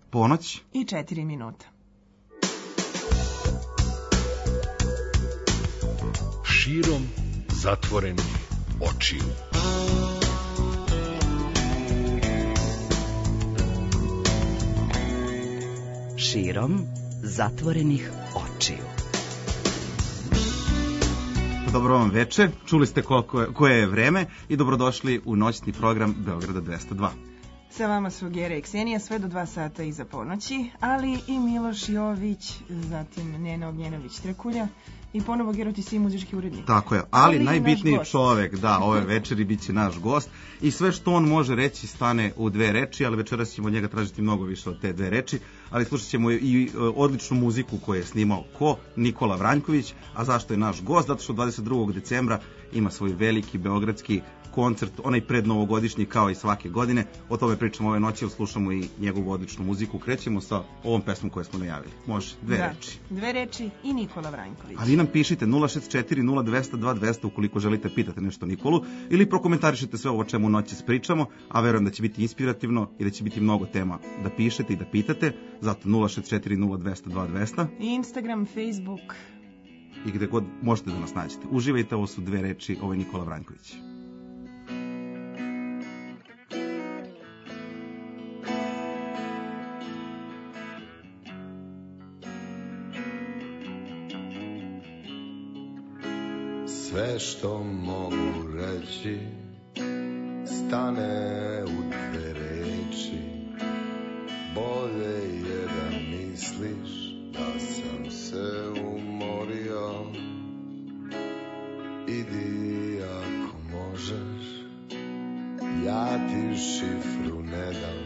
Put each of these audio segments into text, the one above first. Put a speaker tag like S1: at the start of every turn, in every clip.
S1: ponoć
S2: i 4 minuta.
S3: Širom zatvorenih očiju.
S4: Širom zatvorenih očiju.
S1: Dobro vam veče, čuli ste koje je vreme i dobrodošli u noćni program Beograda 202.
S2: Sa vama su Gera i Ksenija sve do 2 sata iza ponoći, ali i Miloš Jović, zatim Nena Ognjenović-Trekulja i ponovo Gero, ti si muzički urednik.
S1: Tako je, ali najbitniji čovek, da, ove večeri bit će naš gost i sve što on može reći stane u 2 reči, ali večeras ćemo od njega tražiti mnogo više od te 2 reči, ali slušat ćemo i odličnu muziku koju je snimao Nikola Vranjković. A zašto je naš gost? Zato što 22. decembra ima svoj veliki beogradski koncert, onaj prednovogodišnji kao i svake godine. O tome pričamo ove noći, slušamo i njegovu odličnu muziku. Krećemo sa ovom pesmom koju smo najavili. Može, 2 reči.
S2: 2 reči i Nikola Vranjković.
S1: A vi nam pišite 064 0200 2200 ukoliko želite pitati nešto Nikolu ili prokomentarišete sve ovo o čemu noći pričamo, a verujem da će biti inspirativno i da će biti mnogo tema da pišete i da pitate. Zato 064 0200 2200
S2: i Instagram, Facebook
S1: i gde god možete da nas nađete. Uživajte, ovo su 2 reči, ovo je Nikola Vranjković.
S5: Sve što mogu reći stane u 2 reči. Bolje je da misliš da sam se umorio. Idi ako možeš, ja ti šifru ne dam.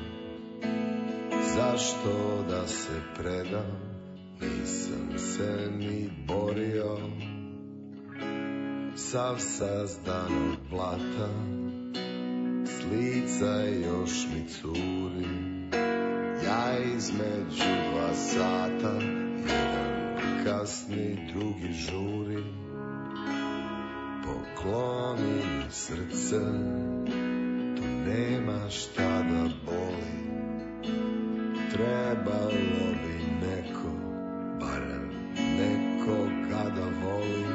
S5: Zašto da se predam, nisam se ni borio. Sav sazdan od blata, s lica još mi curi. Ja između 2 sata, jedan kasni, drugi žuri. Pokloni mi srce, tu nema šta da boli. Trebalo bi neko, barem nekoga da voli.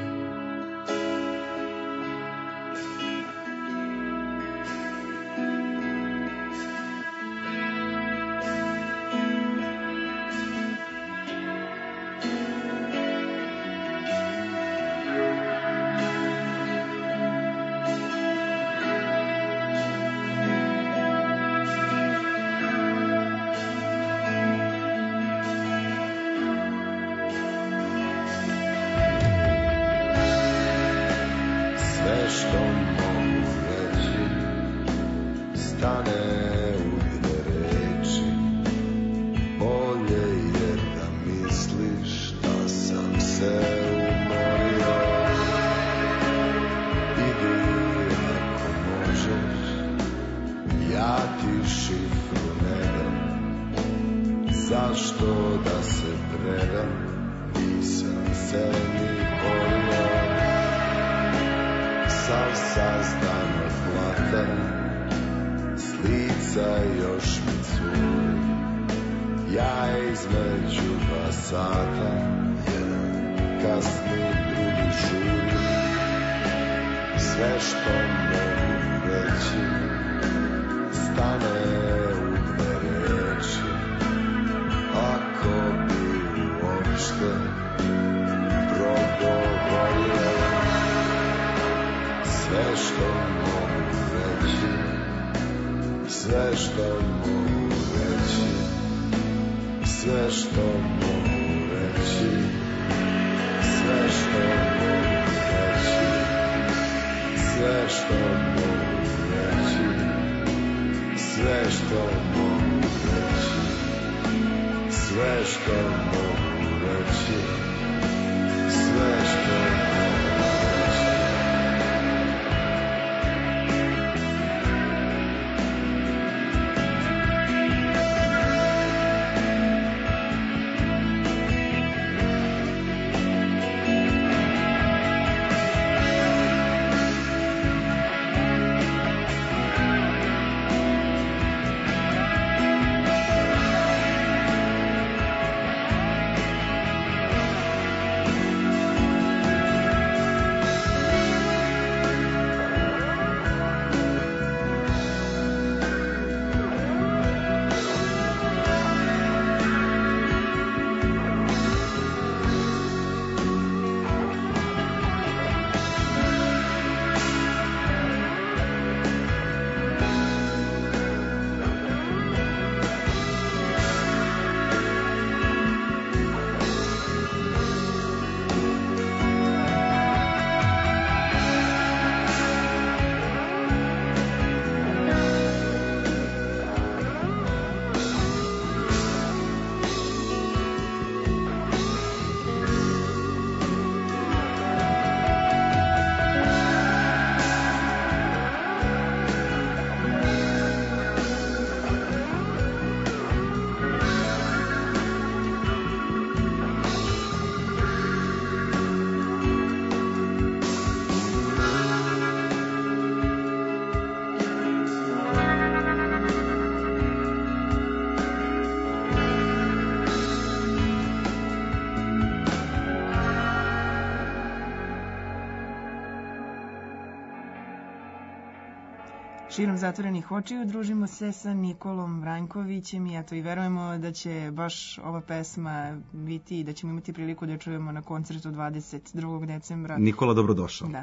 S2: Širom zatvorenih očiju družimo se sa Nikolom Vranjkovićem i eto i verujemo da će baš ova pesma biti i da ćemo imati priliku da je čujemo na koncertu 22. decembra.
S1: Nikola, dobrodošao.
S2: Da.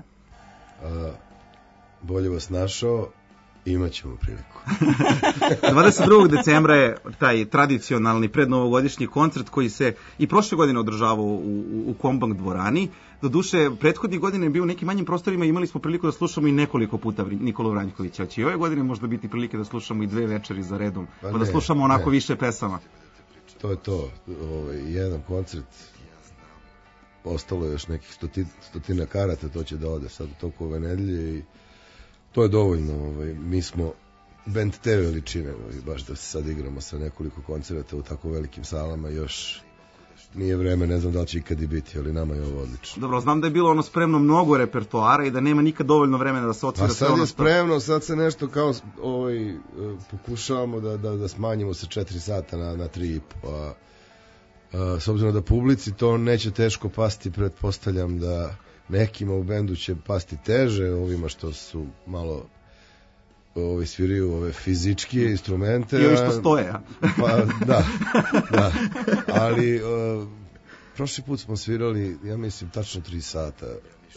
S5: Bolje vas našao, imat ćemo priliku.
S1: 22. decembra je taj tradicionalni prednovogodišnji koncert koji se i prošle godine održavao u Kombank dvorani. Doduše, prethodnih godine je bio u nekim manjim prostorima i imali smo priliku da slušamo i nekoliko puta Nikolu Vranjkovića. Će i ove godine možda biti prilike da slušamo i 2 večeri za redom, pa da slušamo onako više pesama.
S5: To je to. Jedan koncert, ostalo je još nekih stotina karata, to će da ode sad u toku ove nedelje i to je dovoljno. Mi smo band te veličine, baš da se sad igramo sa nekoliko koncerata u tako velikim salama, još nije vreme, ne znam da li će ikad i biti, ali nama je ovo odlično.
S1: Dobro, znam da je bilo spremno mnogo repertoara i da nema nikad dovoljno vremena da se otvira sve ono.
S5: A sad je spremno, sad se nešto kao pokušavamo da smanjimo sa 4 sata na 3,5. S obzirom da publici to neće teško pasti, pretpostavljam da nekima u bendu će pasti teže, ovima što su malo sviraju ove fizičke instrumente.
S1: I ovi što stoje, a?
S5: Pa, da. Ali prošli put smo svirali, ja mislim, tačno 3 sata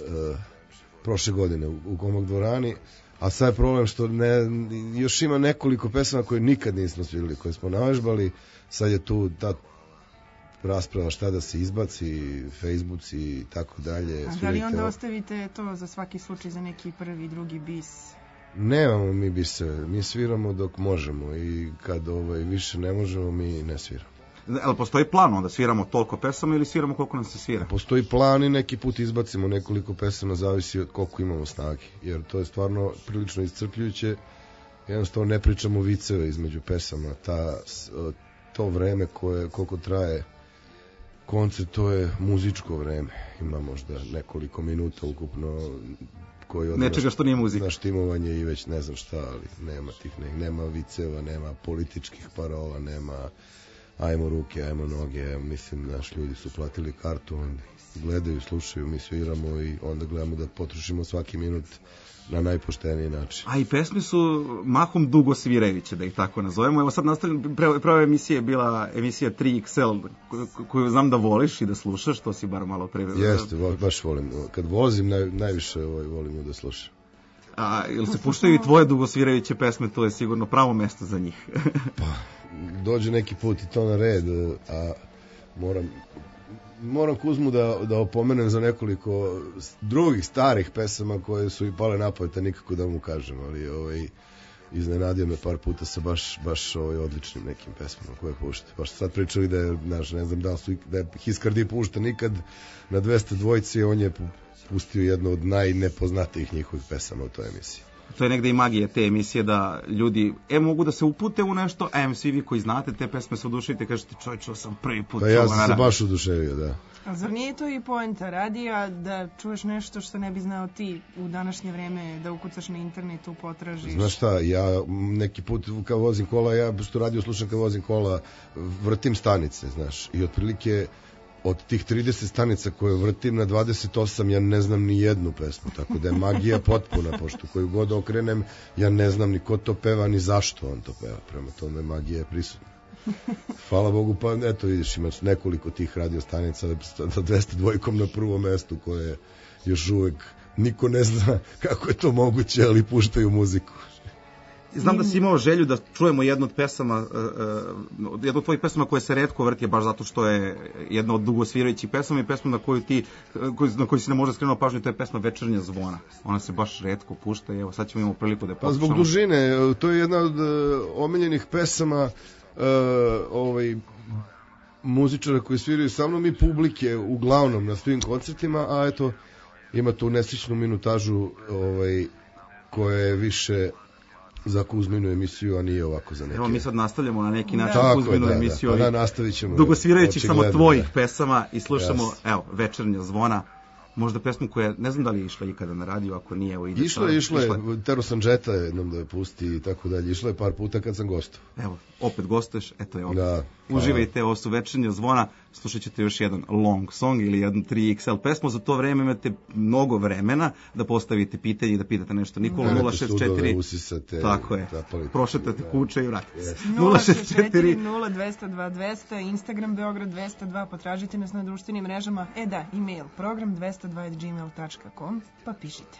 S5: prošle godine u Kombank dvorani, a sad je problem što još ima nekoliko pesama koje nikad nismo svirali, koje smo navežbali, sad je tu ta rasprava šta da se izbaci, Facebooci i tako dalje.
S2: A da li onda ostavite to za svaki slučaj, za neki prvi, drugi bis?
S5: Nemamo mi biseve, mi sviramo dok možemo i kad više ne možemo, mi ne sviramo.
S1: Ali postoji plan onda sviramo toliko pesama ili sviramo koliko nam se svira?
S5: Postoji plan i neki put izbacimo nekoliko pesama, zavisi od koliko imamo snage, jer to je stvarno prilično iscrpljujuće, jednostavno ne pričamo viceve između pesama, to vreme koliko traje koncert, to je muzičko vreme, ima možda nekoliko minuta ukupno koji
S1: nečega što nije muzika.
S5: Na štimovanje i već ne znam šta, ali nema nema viceva, nema političkih parola, nema ajmo ruke, ajmo noge, mislim, naši ljudi su platili kartu, onda gledaju, slušaju, mi sviramo i onda gledamo da potrošimo svaki minut na najpošteniji način.
S1: A i pesme su mahom dugo svirajuće, da ih tako nazovemo. Evo sad nastavljam, prva emisija je bila emisija 3XL, koju znam da voliš i da slušaš, to si bar malo pre...
S5: Jeste, baš volim. Kad vozim, najviše volim da slušam.
S1: A ili se puštaju i tvoje dugo svirajuće pesme, to je sigurno pravo mesto za njih.
S5: Pa, dođe neki put i to na red, a moram Kuzmu da opomenem za nekoliko drugih starih pesama koje su i pale na pamet, nikako da mu kažem, ali iznenadio me par puta sa baš odličnim nekim pesmama koje pušta. Baš sad pričali da je, ne znam da je Hiskardi pušta nikad na 202, on je pustio jednu od najnepoznatijih njihovih pesama u toj emisiji.
S1: To je negde i magija te emisije, da ljudi mogu da se upute u nešto, svi vi koji znate te pesme se oduševite, kažete čovječe, sam prvi put.
S5: Pa ja sam se baš oduševio, da.
S2: A zar nije to i poenta radija, da čuješ nešto što ne bi znao ti u današnje vreme, da ukucaš na internetu, potražiš?
S5: Znaš šta, ja neki put kad vozim kola, ja što radio slušam kad vozim kola, vrtim stanice, znaš, i otprilike od tih 30 stanica koje vrtim na 28, ja ne znam ni jednu pesmu, tako da je magija potpuna, pošto koju god okrenem, ja ne znam ni ko to peva, ni zašto on to peva, prema tome magija je prisutna. Hvala Bogu, pa eto vidiš, ima nekoliko tih radio stanica sa 202 na prvom mestu, koje još uvek niko ne zna kako je to moguće, ali puštaju muziku.
S1: Znam da si imao želju da čujemo jednu od pesama, jednu od tvojih pesama koja se retko vrti, baš zato što je jedna od dugosvirajućih pesama i pesma na koju si ne možda skrenuo pažnju, to je pesma Večernja zvona. Ona se baš retko pušta i evo sad ćemo imati priliku da je poslušamo.
S5: Pa zbog dužine, to je jedna od omiljenih pesama muzičara koji sviraju sa mnom i publike uglavnom na svim koncertima, a eto ima tu nesrećnu minutažu koja je više za Kuzminu emisiju, a nije ovako za neke.
S1: Evo mi sad nastavljamo na neki način Kuzminu emisiju.
S5: Da, nastavit ćemo.
S1: Dugosvirajući samo tvojih pesama i slušamo, evo, Večernja zvona. Možda pesmu koja, ne znam da li je išla ikada na radio, ako nije, evo ide.
S5: Išla je, tero sam Džeta jednom da je pusti i tako dalje. Išla je par puta kad sam gostao.
S1: Evo, opet gostuješ, eto je opet.
S5: Da,
S1: uživajte, ovo su Večernja zvona, slušat ćete još jedan long song ili jednu 3XL pesmu, za to vreme imate mnogo vremena da postavite pitanje i da pitate nešto. Nikola 064,
S5: usisate,
S1: tako je, prošetate kuće i vratite se.
S2: 064 0202 200, Instagram Beograd 202, potražite nas na društvenim mrežama, da, e-mail program202@gmail.com, pa pišite.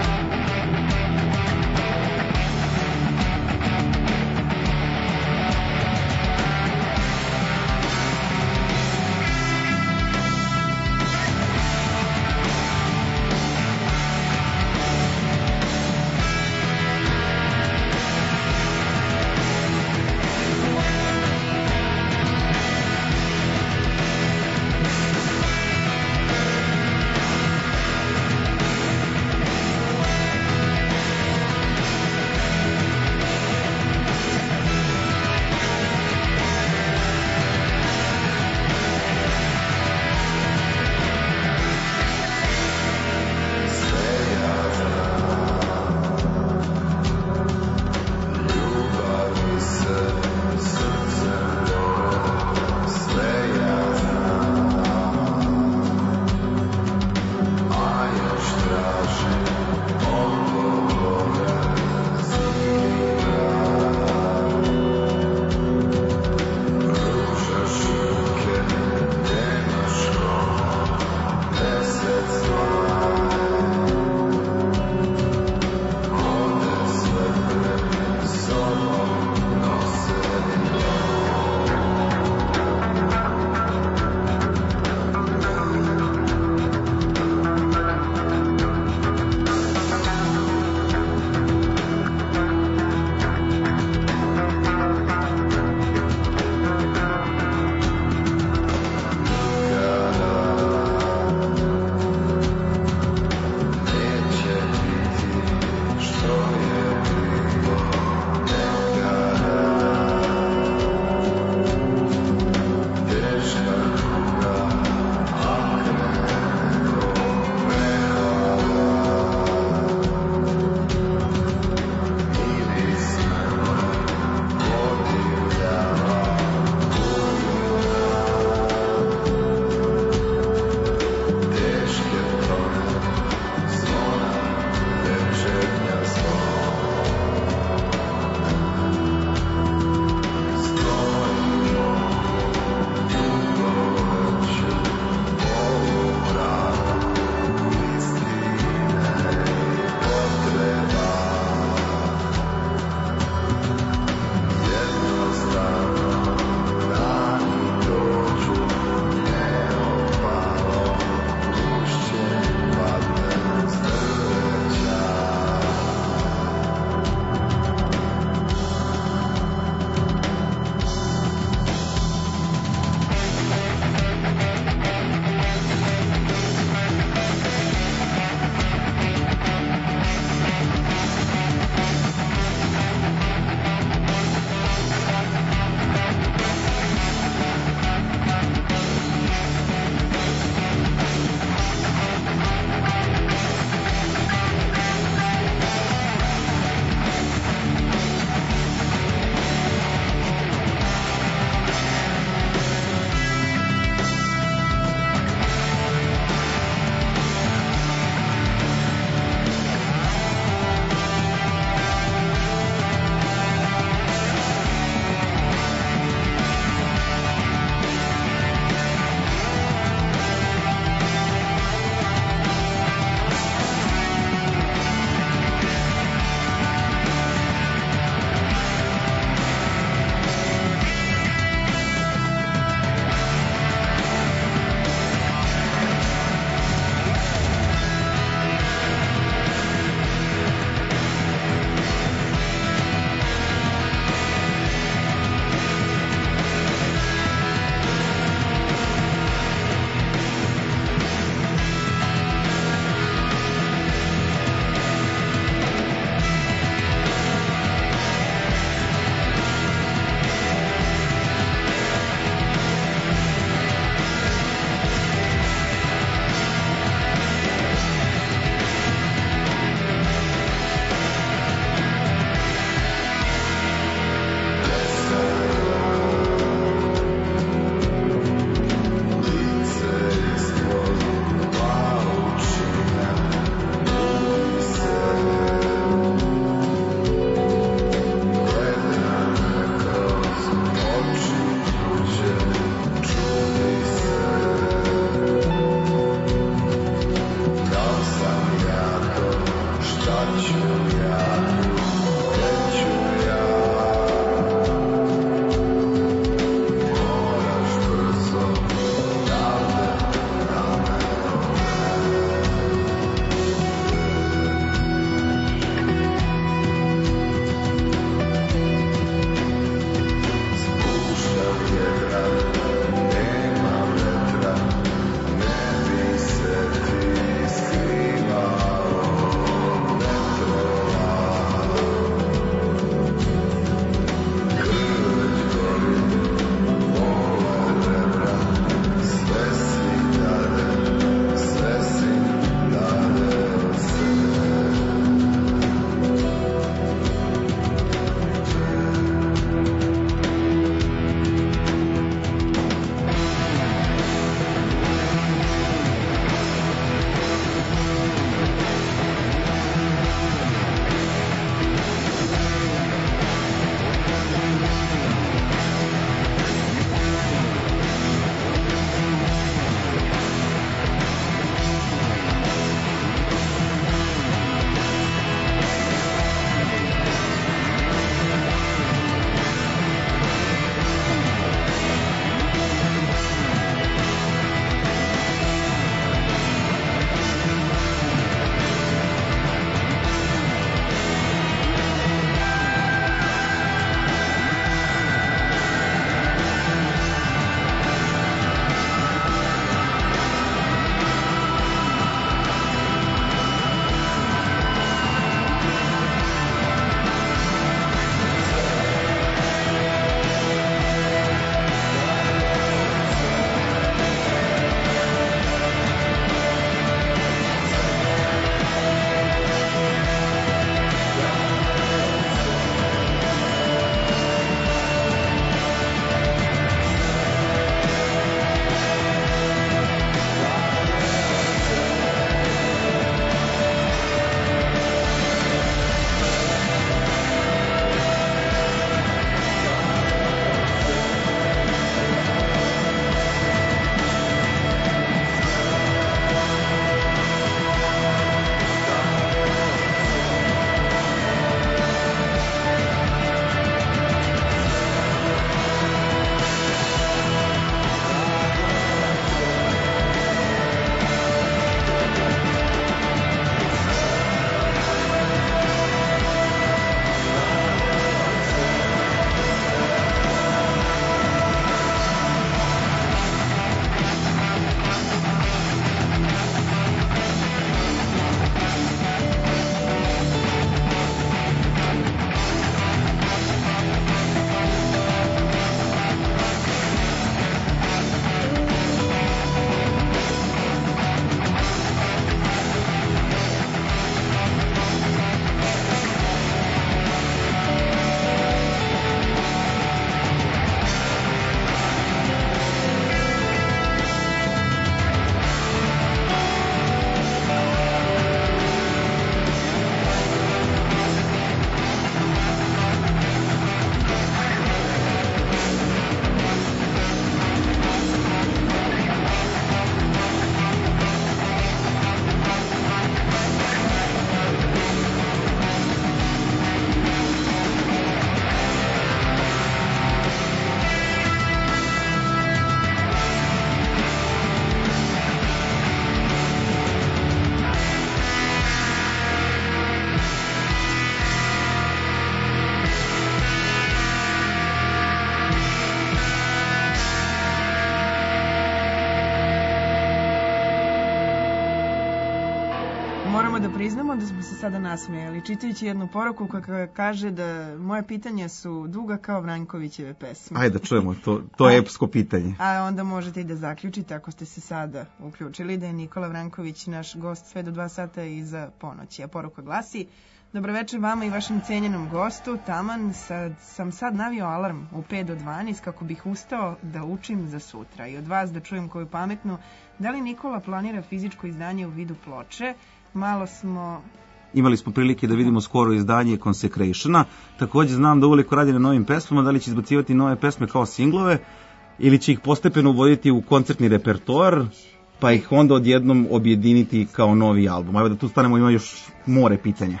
S2: moramo da priznamo da smo se sada nasmejali, čitajući jednu poruku koja kaže da moje pitanja su duga kao Vranjkovićeve pesme.
S1: Ajde da čujemo, to je epsko pitanje.
S2: A onda možete i da zaključite, ako ste se sada uključili, da je Nikola Vranjković naš gost sve do 2 sata iza ponoći. A poruka glasi: dobro večer vama i vašem cijenjenom gostu. Taman sam sad navio alarm u 5 do 12 kako bih ustao da učim za sutra. I od vas da čujem koju pametnu, da li Nikola planira fizičko izdanje u vidu ploče? Imali smo
S1: prilike da vidimo skoro izdanje Consecrationa. Također znam da uveliko radi na novim pesmama, da li će izbacivati nove pesme kao singlove ili će ih postepeno uvoditi u koncertni repertoar, pa ih onda odjednom objediniti kao novi album. Evo da tu stanemo, ima još more pitanja.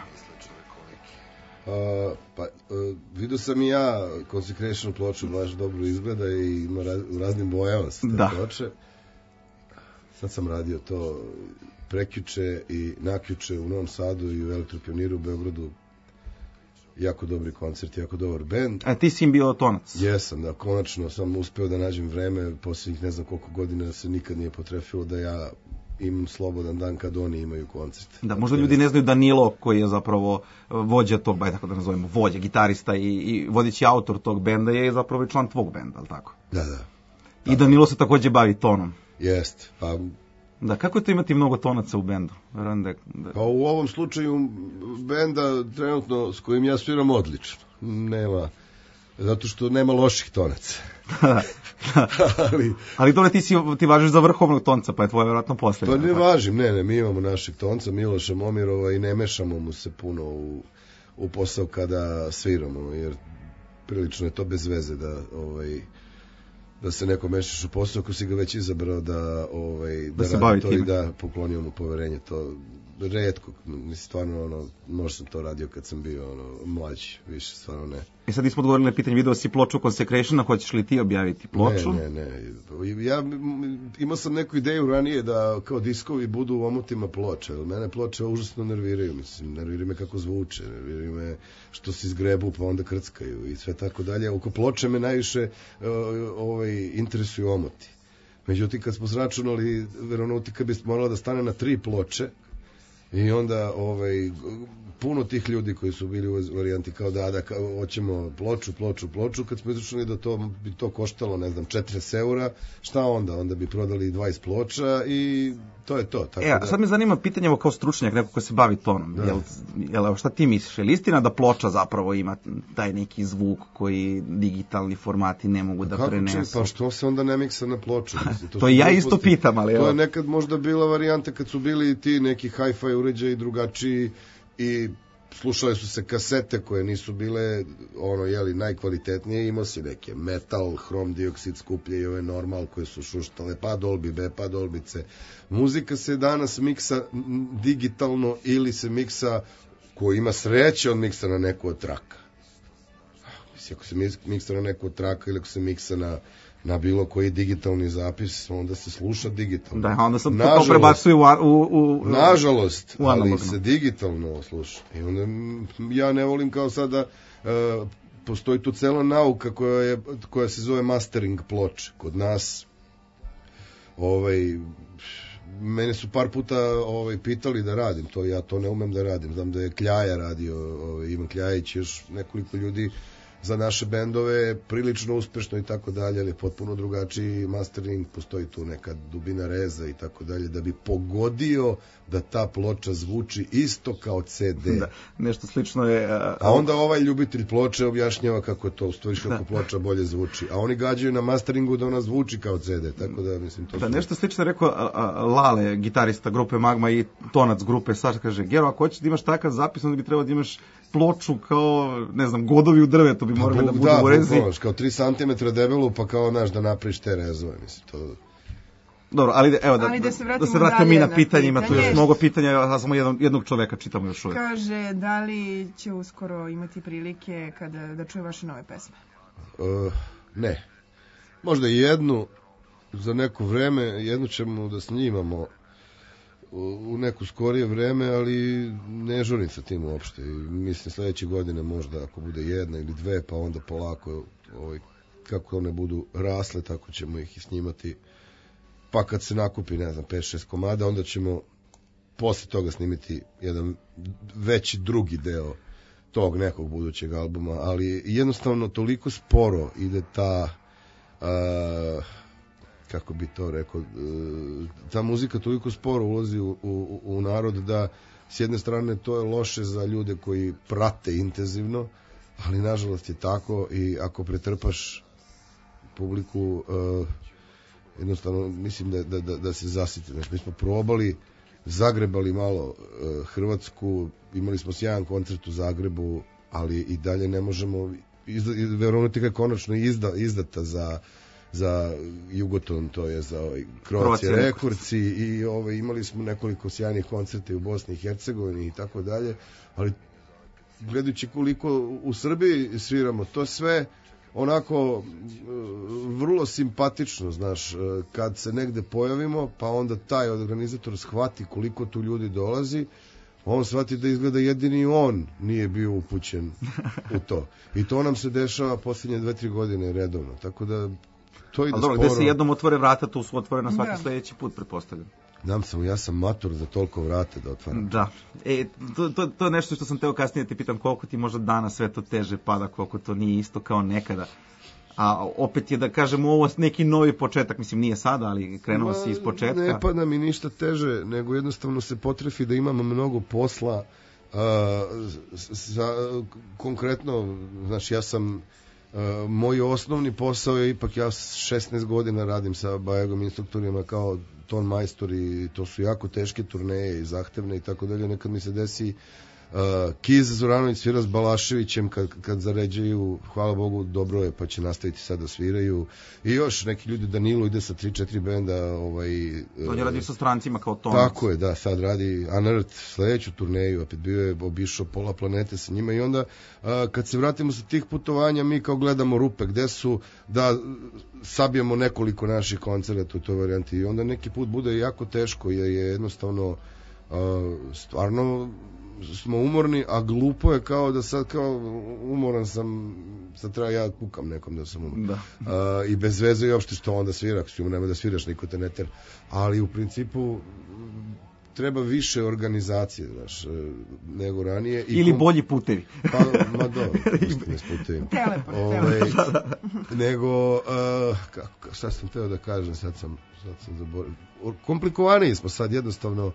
S5: Vidio sam i ja Consecration ploču, baš dobro izgleda i ima u raznim bojama se te ploče. Sad sam radio to prekjuče i nakjuče u Novom Sadu i u Elektropioniru u Beogradu. Jako dobri koncert, jako dobar bend.
S1: A ti si im bio tonac?
S5: Jesam, da, konačno sam uspeo da nađem vreme, posljednjih ne znam koliko godina se nikad nije potrefilo da ja imam slobodan dan kad oni imaju koncert.
S1: Da, možda ljudi ne znaju Danilo koji je zapravo vođa tog, tako da nazovemo, vođa, gitarista i vodeći autor tog benda je zapravo i član tvog benda, ali tako?
S5: Da, da.
S1: I Danilo se također bavi tonom.
S5: Jest, pa...
S1: Da, kako je to imati mnogo tonaca u bendu?
S5: Pa u ovom slučaju benda trenutno s kojim ja sviram odlično. Nema, zato što nema loših tonaca.
S1: Ali dobro, ti važiš za vrhovnog tonca, pa je tvoje vjerojatno posljednje.
S5: Pa ne važim, ne, mi imamo našeg tonca, Miloša Momirova, i ne mešamo mu se puno u posao kada sviramo, jer prilično je to bez veze da se neko mešaš u posao ako si ga već izabrao da
S1: se bavi
S5: to
S1: time.
S5: I da poklonio mu poverenje. To retko, stvarno možda sam to radio kad sam bio mlađi, više stvarno ne.
S1: I sad nismo odgovorili na pitanje, video si ploču Consecrationa, hoćeš li ti objaviti ploču?
S5: Ne. Ja imao sam neku ideju ranije da kao diskovi budu u omotima ploče, ali mene ploče užasno nerviraju, nerviraju me kako zvuče, nerviraju me što se izgrebu pa onda krckaju i sve tako dalje. Oko ploče me najviše interesuju omoti. Međutim, kad smo zračunali, Veronautika bi morala da stane na 3 ploče, i onda puno tih ljudi koji su bili u varijanti kao da hoćemo ploču, kad smo izračunali da bi to koštalo, ne znam, 40 eura, šta onda? Onda bi prodali 20 ploča i to je to. Tako
S1: sad me zanima pitanje kao stručnjak, neko ko se bavi tonom. Jel, šta ti misliš? Je li istina da ploča zapravo ima taj neki zvuk koji digitalni formati ne mogu da prenesu?
S5: Pa što se onda ne miksa na ploču?
S1: To ja isto pitam, ali...
S5: To je nekad možda bila varijanta kad su bili ti neki hi-fi uređaji drugačiji i slušale su se kasete koje nisu bile najkvalitetnije, imao si neke metal, hrom dioksid skuplje i ove normal koje su šuštale, pa Dolby B, pa Dolby C. Muzika se danas miksa digitalno ili se miksa, ko ima sreće, on miksa na neku od traka. Ako se miksa na neku od traka ili ako se miksa na bilo koji digitalni zapis, onda se sluša digitalno.
S1: Da, onda sam to prebacuje
S5: nažalost, ali se digitalno sluša. I onda ja ne volim kao sada, postoji tu cela nauka koja se zove mastering ploče. Kod nas, mene su par puta pitali da radim to, ja to ne umem da radim. Znam da je Kljaja radio, Ivan Kljajić, još nekoliko ljudi za naše bendove, prilično uspešno i tako dalje, ali potpuno drugačiji mastering, postoji tu neka dubina reza i tako dalje, da bi pogodio da ta ploča zvuči isto kao CD.
S1: Da, nešto slično je...
S5: A onda ovaj ljubitelj ploče objašnjava kako to, u stvari kako ploča bolje zvuči. A oni gađaju na masteringu da ona zvuči kao CD, tako da mislim to...
S1: Da, nešto slično je rekao Lale, gitarista grupe Magma i tonac grupe Saš, kaže, Gero, ako hoćeš da imaš takav zapis, onda bi trebao da imaš ploču kao, ne znam, godovi u drvetu bi morali da budu u rezi.
S5: Da, kao 3 cm debelu, pa kao da napraviš te rezove, mislim, to...
S1: Dobro, ali evo da se vratimo mi na pitanjima, tu još mnogo pitanja, ja samo jednog čoveka čitamo još uvijek.
S2: Kaže, da li će uskoro imati prilike da čuje vaše nove pesme?
S5: Ne. Možda jednu za neko vreme, jednu ćemo da snimamo u neko skorije vreme, ali ne žurim sa tim uopšte. Mislim sledeće godine možda ako bude 1 ili 2, pa onda polako kako one budu rasle, tako ćemo ih i snimati. Pa kad se nakupi, ne znam, 5-6 komada, onda ćemo posle toga snimiti jedan veći drugi deo tog nekog budućeg albuma, ali jednostavno toliko sporo ide ta kako bi to rekao, ta muzika toliko sporo ulazi u narod da s jedne strane to je loše za ljude koji prate intenzivno, ali nažalost je tako i ako pretrpaš publiku, jednostavno mislim da se zasiti. Znači, mi smo probali, zagrebali malo Hrvatsku, imali smo sjajan koncert u Zagrebu, ali i dalje ne možemo, Veronika je konačno izdata za Jugoton, to je za Croatia Records i imali smo nekoliko sjajnih koncerta u Bosni i Hercegovini i tako dalje, ali gledajući koliko u Srbiji sviramo, to sve onako vrlo simpatično, znaš, kad se negde pojavimo, pa onda taj organizator shvati koliko tu ljudi dolazi, on shvati da izgleda jedini on nije bio upućen u to. I to nam se dešava posljednje 2-3 godine redovno, tako da to ide sporo.
S1: Gde se jednom otvore vrata, tu su otvorena svaki sledeći put, pretpostavljam.
S5: Ja sam mator za toliko vrata da otvaram.
S1: Da. To je nešto što sam teo kasnije da te pitam, koliko ti možda danas sve to teže pada, koliko to nije isto kao nekada. A opet je da kažemo ovo neki novi početak, mislim nije sada, ali krenuo si iz početka.
S5: Ne pada mi ništa teže, nego jednostavno se potrefi da imamo mnogo posla. Konkretno, znači ja sam, moj osnovni posao je ipak, ja 16 godina radim sa Bajagom instruktorima kao ton majstor i to su jako teške turneje i zahtevne i tako dalje. Nekad mi se desi Kiza Zoranović svira s Balaševićem kad zaređaju, hvala Bogu, dobro je, pa će nastaviti sad da sviraju. I još neki ljudi, Danilo ide sa 3-4 benda.
S1: On je radio sa strancima kao ton.
S5: Tako je, da, sad radi Anart sledeću turneju, opet bio je obišao pola planete sa njima i onda kad se vratimo sa tih putovanja, mi kao gledamo rupe gde su, da sabijemo nekoliko naših koncerata u toj varijanti i onda neki put bude jako teško jer je jednostavno stvarno smo umorni, a glupo je kao da sad kao umoran sam, sad treba ja kukam nekom da sam umoran. Da. I bez veze i uopšte što onda svira, ako si nema da sviraš, niko te ne ter. Ali u principu treba više organizacije, znaš, nego ranije.
S1: Ili bolji putevi.
S5: Pa, ma dobro, pustime s putevima.
S2: Teleport.
S5: Nego, šta sam teo da kažem, sad sam zaboravio. Komplikovaniji smo sad, jednostavno.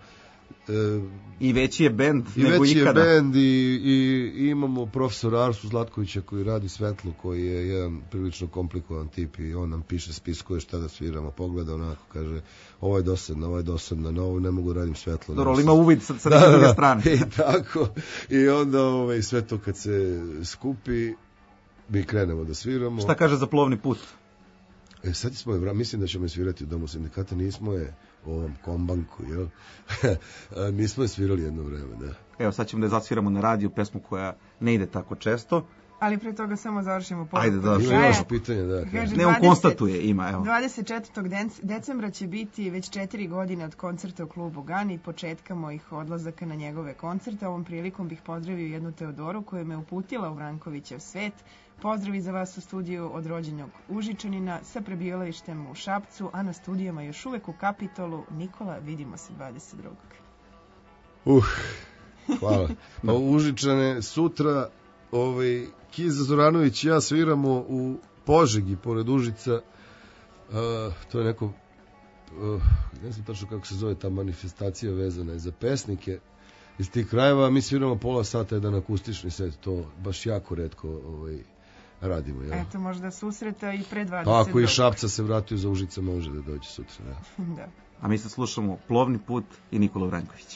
S1: I veći je bend
S5: nego
S1: ikada.
S5: I veći je bend i imamo profesora Arsu Zlatkovića koji radi svetlo, koji je jedan prilično komplikovan tip i on nam piše spiskuje šta da sviramo, pogleda onako, kaže ovo je dosadno, na ovo ne mogu da radim svetlo.
S1: Dobro, ali ima uvid sa druge strane.
S5: I tako, i onda sve to kad se skupi, mi krenemo da sviramo.
S1: Šta kaže za plovni put?
S5: Sad smo, mislim da ćemo svirati u Domu sindikata, nismo je u ovom kombanku, jel? Nismo je svirali jedno vreme, da.
S1: Evo, sad ćemo da je zasviramo na radiju pesmu koja ne ide tako često.
S2: Ali pre toga samo završimo poruku.
S1: Ajde, da.
S5: Ima još pitanje, da.
S1: Ne, on konstatuje, ima, evo.
S2: 24. decembra će biti već 4 godine od koncerta u klubu Gani, početka mojih odlazaka na njegove koncerte. Ovom prilikom bih pozdravio jednu Teodoru koja me uputila u Vrankovićev svet. Pozdravi za vas u studiju od rođenog Užičanina sa prebivalištem u Šapcu, a na studijama još uvek u Kapitolu. Nikola, vidimo se 22.
S5: Hvala. Pa Užičane sutra Kiza Zoranović i ja sviramo u Požegi pored Užica. To je neko ne znam tačno kako se zove ta manifestacija vezana je za pesnike iz tih krajeva. Mi sviramo pola sata jedan akustični set, to baš jako retko radimo. Ja.
S2: Eto, možda susreta i pre 20.
S5: Pa ako i Šapca se vratio za Užica, može da dođe sutra. Ja.
S2: Da.
S1: A mi se slušamo Plovni put i Nikola Vrankovića.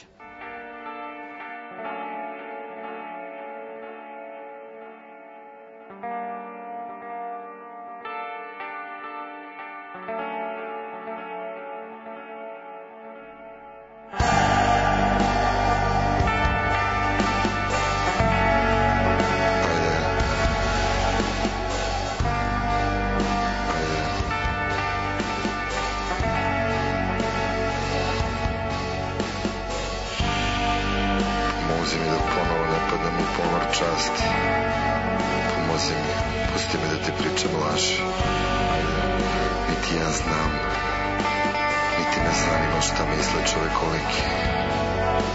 S6: Niti me zanima šta misle čovekoliki.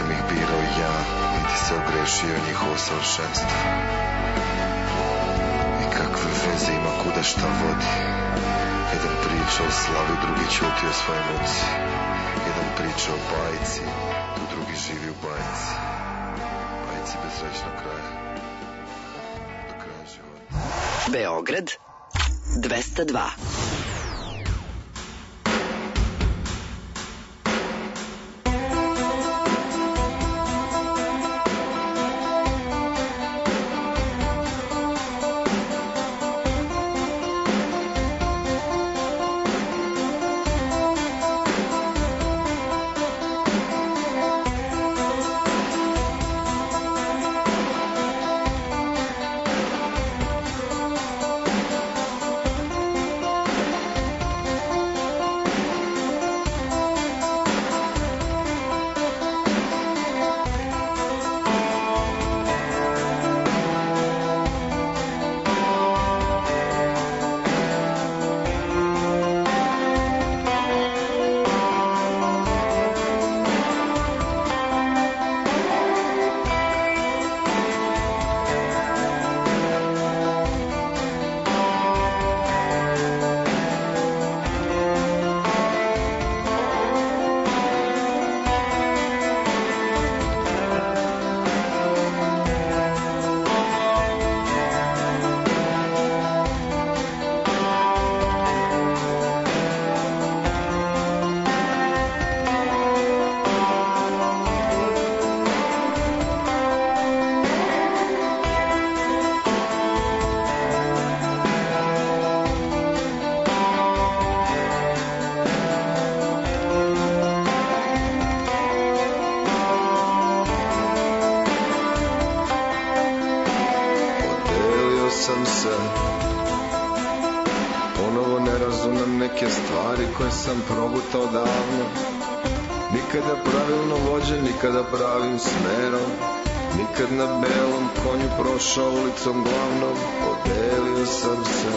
S6: nisam ih birao ja, niti se ogrešio njihovo savršenstvo. I kakve veze ima kuda šta vodi. Jedan priča o slavi, drugi ćuti o svojoj muci. Jedan priča o bajci, tu drugi živi u bajci. Bajci bez srećnog kraja. Do kraja života.
S4: Beograd 202.
S6: Koje sam progutao davno. Nikada pravilno vođen, nikada pravim smerom. Nikad na belom konju prošao ulicom glavnom. Podelio sam se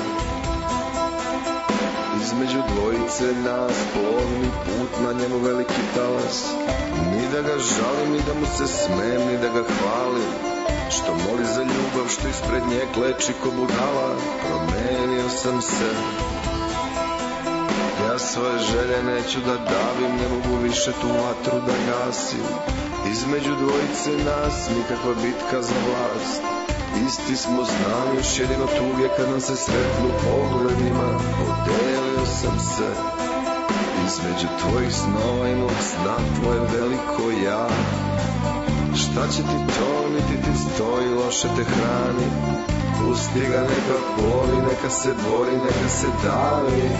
S6: između dvojice nas, plovni put, na njemu veliki talas. Ni da ga žalim, ni da mu se smijem, ni da ga hvalim. Što moli za ljubav, što ispred nje kleči ko budala. Promenio sam se. Ja svoje želje neću da davim, ne mogu više tu vatru da gasim. Između dvojice nas nikakva bitka za vlast. Isti smo znali još jedino tuge kad nam se sretnu pogledima. Podelio sam se između tvojih snova i mog sna, tvoje veliko ja. Šta će ti to, niti ti stoji, loše te hrani. Pusti ga neka plovi, neka se bori, neka se davi.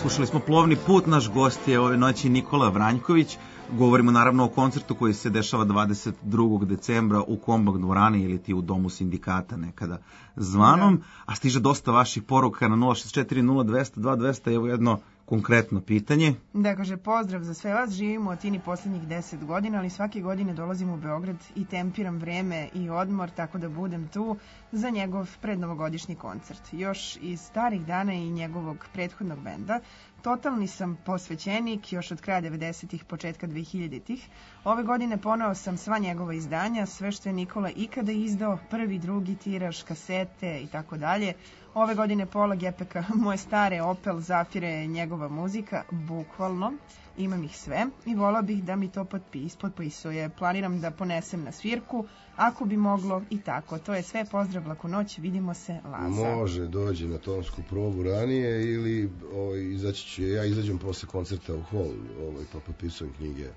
S1: Slušali smo Plovni put, naš gost je ove noći Nikola Vranjković. Govorimo naravno o koncertu koji se dešava 22. decembra u Kombak dvorani ili ti u Domu sindikata nekada zvanom, a stiže dosta vaših poruka na 064 0200 2200, evo jedno konkretno pitanje.
S2: Da, kaže, pozdrav za sve vas, živimo u Atini posljednjih 10 godina, ali svake godine dolazim u Beograd i tempiram vreme i odmor, tako da budem tu za njegov prednovogodišnji koncert. Još iz starih dana i njegovog prethodnog benda, totalni sam posvećenik još od kraja 90-ih, početka 2000-ih. Ove godine poneo sam sva njegova izdanja, sve što je Nikola ikada izdao, prvi, drugi tiraž, kasete i tako dalje. Ove godine pola gepeka moje stare Opel Zafire, njegova muzika, bukvalno, imam ih sve i volao bih da mi to potpisuje. Planiram da ponesem na svirku, ako bi moglo i tako. To je sve, pozdrav, laku noć, vidimo se, Laza.
S5: Može, dođi na tonsku probu ranije ili izaći će, ja izađem posle koncerta u hol, pa potpisujem knjige,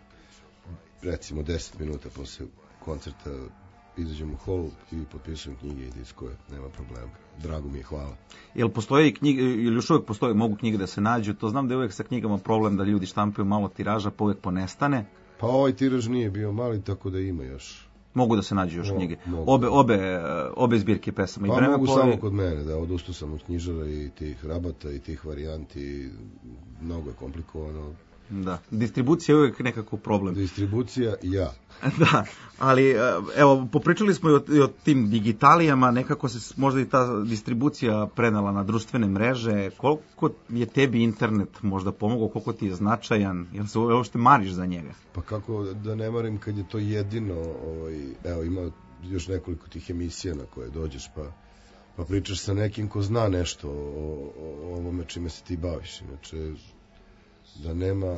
S5: recimo 10 minuta posle koncerta izađem u hol i potpisujem knjige i diskove, nema problema. Drago mi je, hvala.
S1: Jel postoje knjige, ili još uvijek postoje, mogu knjige da se nađu? To znam da je uvijek sa knjigama problem da ljudi štampaju malo tiraža, pa uvijek ponestane.
S5: Pa ovaj tiraž nije bio mali, tako da ima još.
S1: Mogu da se nađu još knjige.
S5: Mogu.
S1: Obe zbirke pesama.
S5: Pa mogu samo kod mene, da, odustao sam od knjižara i tih rabata i tih varijanti, mnogo je komplikovano.
S1: Da, distribucija je uvijek nekako problem.
S5: Distribucija, ja.
S1: Da, ali evo, popričali smo i o tim digitalijama, nekako se možda i ta distribucija prenala na društvene mreže. Koliko je tebi internet možda pomogao, koliko ti je značajan, jel se uopšte mariš za njega?
S5: Pa kako da ne marim kad je to jedino, evo ima još nekoliko tih emisija na koje dođeš pa pričaš sa nekim ko zna nešto o ovome čime se ti baviš, inače da nema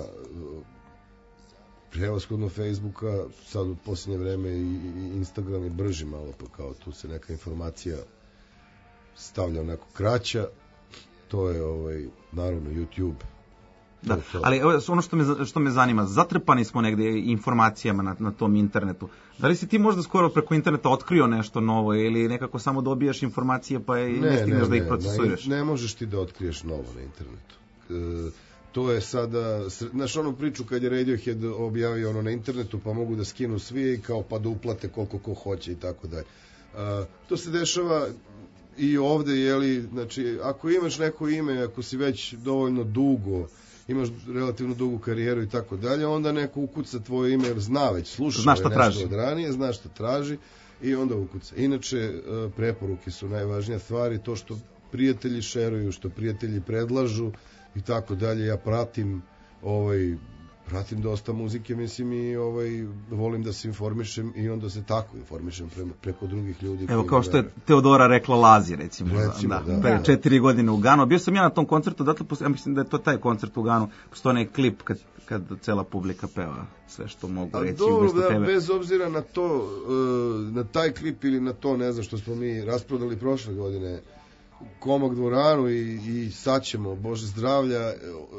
S5: prevashodno Facebooka, sad u posljednje vreme i Instagram je brži malo, pa kao tu se neka informacija stavlja onako kraća, to je naravno YouTube.
S1: Da, ali ono što me zanima, zatrpani smo negde informacijama na tom internetu. Da li si ti možda skoro preko interneta otkrio nešto novo ili nekako samo dobijaš informacije pa ne stigneš da ih procesuješ?
S5: Ne možeš ti da otkriješ novo na internetu. To je sada, znaš onu priču kad je Radiohead objavio ono na internetu pa mogu da skinu svi i kao pa da uplate koliko ko hoće i tako dalje. To se dešava i ovde, jeli, znači ako imaš neko ime, ako si već dovoljno dugo, imaš relativno dugu karijeru i tako dalje, onda neko ukuca tvoje ime jer zna već, sluša nešto od ranije, zna šta traži i onda ukuca. Inače, preporuke su najvažnija stvar i to što prijatelji šeruju, što prijatelji predlažu i tako dalje. Ja pratim dosta muzike, mislim, i volim da se informišem i onda se tako informišem preko drugih ljudi.
S1: Evo kao što je Teodora rekla Lazi, recimo da. Pre 4 godine u Ganu. Bio sam ja na tom koncertu, ja mislim da je to taj koncert u Ganu, postoji onaj klip kad cela publika peva sve što mogu reći.
S5: Dobro, da, bez obzira na to, na taj klip ili na to, ne znam, što smo mi rasprodali prošle godine Kombak dvoranu i sad ćemo, Bože zdravlja,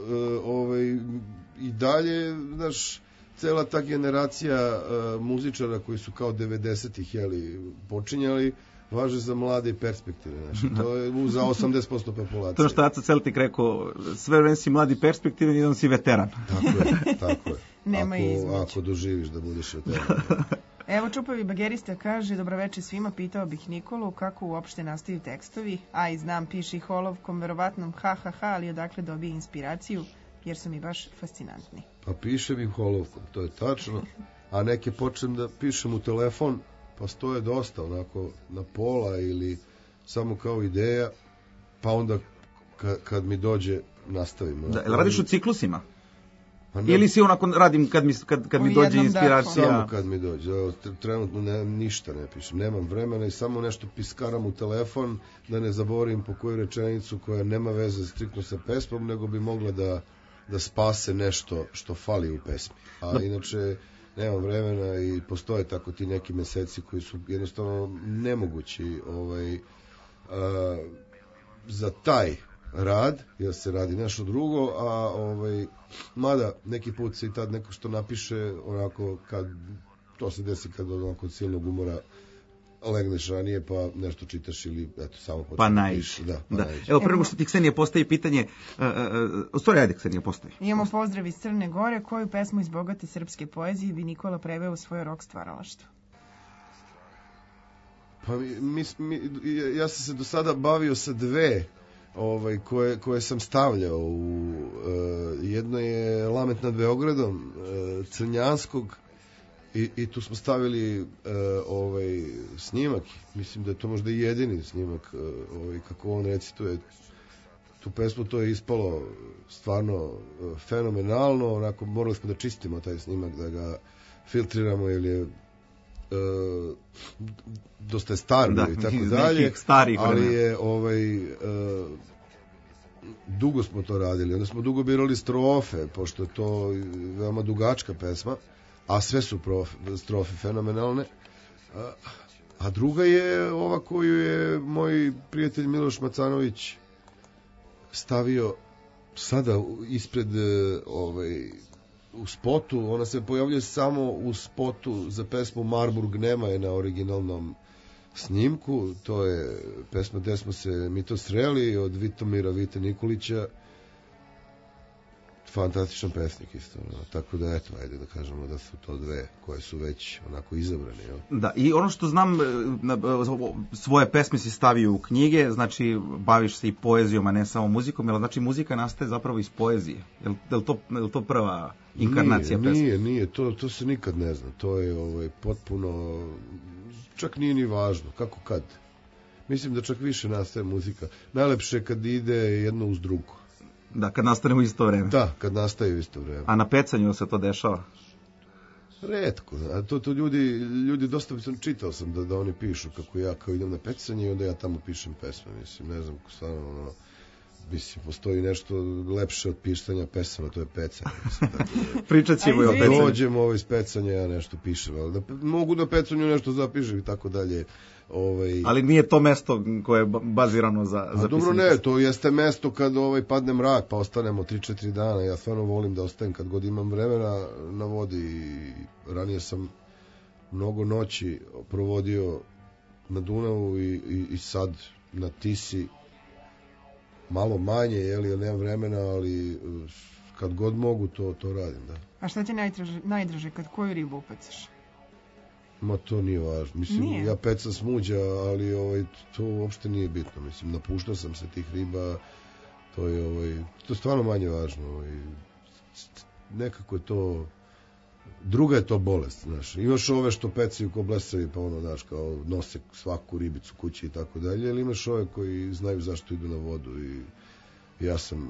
S5: i dalje, znaš, cela ta generacija muzičara koji su kao 90-ih, jeli, počinjali, važe za mlade i perspektive, znači, to je za 80% populacije.
S1: To što Aca Celtik rekao, sve vreme si mladi perspektivan i jedan si veteran.
S5: Tako je.
S2: Nema
S5: ako doživiš da budeš veteran.
S2: Evo, Čupavi bagerista kaže, dobroveče svima, pitao bih Nikolu kako uopšte nastaju tekstovi, i znam, piše ih olovkom, verovatnom ali odakle dobije inspiraciju, jer su mi baš fascinantni.
S5: Pa pišem ih olovkom, to je tačno, a neke počnem da pišem u telefon, pa stoje dosta onako na pola ili samo kao ideja, pa onda kad mi dođe nastavim.
S1: Da, jel radiš u ciklusima? Ili si onako radim kad mi dođe inspiracija?
S5: Samo kad mi dođe. Trenutno ništa ne pišem. Nemam vremena i samo nešto piskaram u telefon da ne zaboravim po koju rečenicu koja nema veze striktno sa pesmom, nego bi mogla da spase nešto što fali u pesmi. A inače nemam vremena i postoje tako ti neki meseci koji su jednostavno nemogući za taj rad, jer se radi nešto drugo, a mada neki put se i tad neko što napiše onako kad to se desi kad onako od silnog umora legneš ranije pa nešto čitaš ili eto samo
S1: pa naiđi. Da. Evo pre nego što ti Ksenija postavi pitanje, ajde Ksenija postavi.
S2: Imamo pozdrav iz Crne Gore, koju pesmu iz bogate srpske poezije bi Nikola preveo u svoje rock stvaralaštvo?
S5: Pa ja sam se do sada bavio sa dve koje sam stavljao u jedno je Lament nad Beogradom Crnjanskog i tu smo stavili snimak, mislim da je to možda i jedini snimak kako on recituje tu pesmu, to je ispalo stvarno fenomenalno, onako morali smo da čistimo taj snimak, da ga filtriramo jer je dosta je star i tako dalje, ali je dugo smo to radili, onda smo dugo birali strofe, pošto je to veoma dugačka pesma, a sve su strofe fenomenalne. A druga je ova koju je moj prijatelj Miloš Macanović stavio sada ispred u spotu, ona se pojavljuje samo u spotu za pesmu Marburg nema je na originalnom snimku, to je pesma gde smo se mi to sreli od Vitomira Vite Nikolića, fantastičan pesnik isto, tako da eto, ajde da kažemo da su to dve koje su već onako izabrane. Jel?
S1: Da, i ono što znam, svoje pesme si stavio u knjige, znači baviš se i poezijom, a ne samo muzikom, jer znači muzika nastaje zapravo iz poezije, je li to prva inkarnacija pesme?
S5: Nije, to se nikad ne zna, to je potpuno, čak nije ni važno, kako kad. Mislim da čak više nastaje muzika. Najlepše je kad ide jedno uz drugo.
S1: Da, kad nastane u isto vreme.
S5: Da, kad nastaje u isto vreme.
S1: A na pecanju se to dešava?
S5: Retko. A to ljudi dosta čitao sam da oni pišu kako ja kao idem na pecanje i onda ja tamo pišem pesme. Mislim, ne znam, stvarno, postoji nešto lepše od pištanja pesama, to je pecanje.
S1: Pričat ćemo i o pecanju.
S5: Dođem iz pecanja, ja nešto pišem, ali mogu da pecanju nešto zapišem i tako dalje.
S1: Ali nije to mesto koje je bazirano za pisanje.
S5: Dobro, ne, to jeste mesto kad padne mrak pa ostanemo 3-4 dana. Ja stvarno volim da ostanem kad god imam vremena na vodi i ranije sam mnogo noći provodio na Dunavu i sad na Tisi malo manje, jer nemam vremena, ali kad god mogu to radim, da.
S2: A šta ti najdraže kad koju ribu upecaš?
S5: Ma to nije važno. Mislim, nije. Ja pecam smuđa, ali to uopšte nije bitno. Mislim, napuštao sam se tih riba, to je stvarno manje važno. Nekako je to, druga je to bolest, znaš. Imaš ove što pecaju ko blesavi, pa znaš, kao nose svaku ribicu kući i tako dalje, ali imaš ove koji znaju zašto idu na vodu i ja sam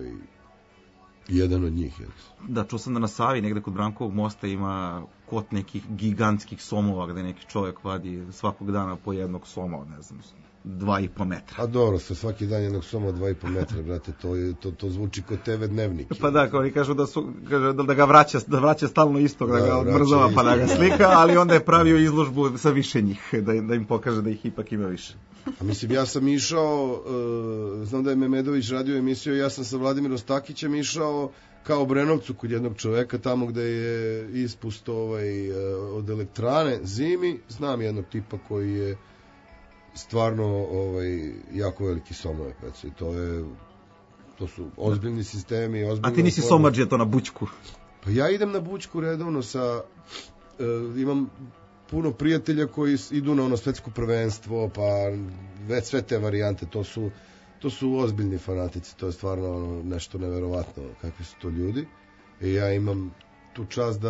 S5: jedan od njih.
S1: Da, čuo sam da na Savi, negde kod Brankovog mosta ima kot nekih gigantskih somova gde neki čovjek vadi svakog dana po jednog soma, ne znam, 2,5 metra.
S5: A dobro, svaki dan jednog soma 2,5 metra, brate, to zvuči kao TV dnevnik.
S1: Pa da, kao oni kažu da ga vraća stalno istog, da ga odmrzava pa da ga slika, ali onda je pravio izložbu sa više njih, da im pokaže da ih ipak ima više.
S5: A mislim, ja sam išao, znam da je Memedović radio emisiju, ja sam sa Vladimirom Stakićem išao kao Brenovcu kod jednog čoveka, tamo gde je ispust od elektrane zimi, znam jednog tipa koji je stvarno jako veliki somove peca i to su ozbiljni sistemi.
S1: A ti nisi somađe to na bućku?
S5: Pa ja idem na bućku redovno imam puno prijatelja koji idu na svetsko prvenstvo, pa već sve te varijante, to su ozbiljni fanatici, to je stvarno nešto neverovatno kakvi su to ljudi. I ja imam tu čast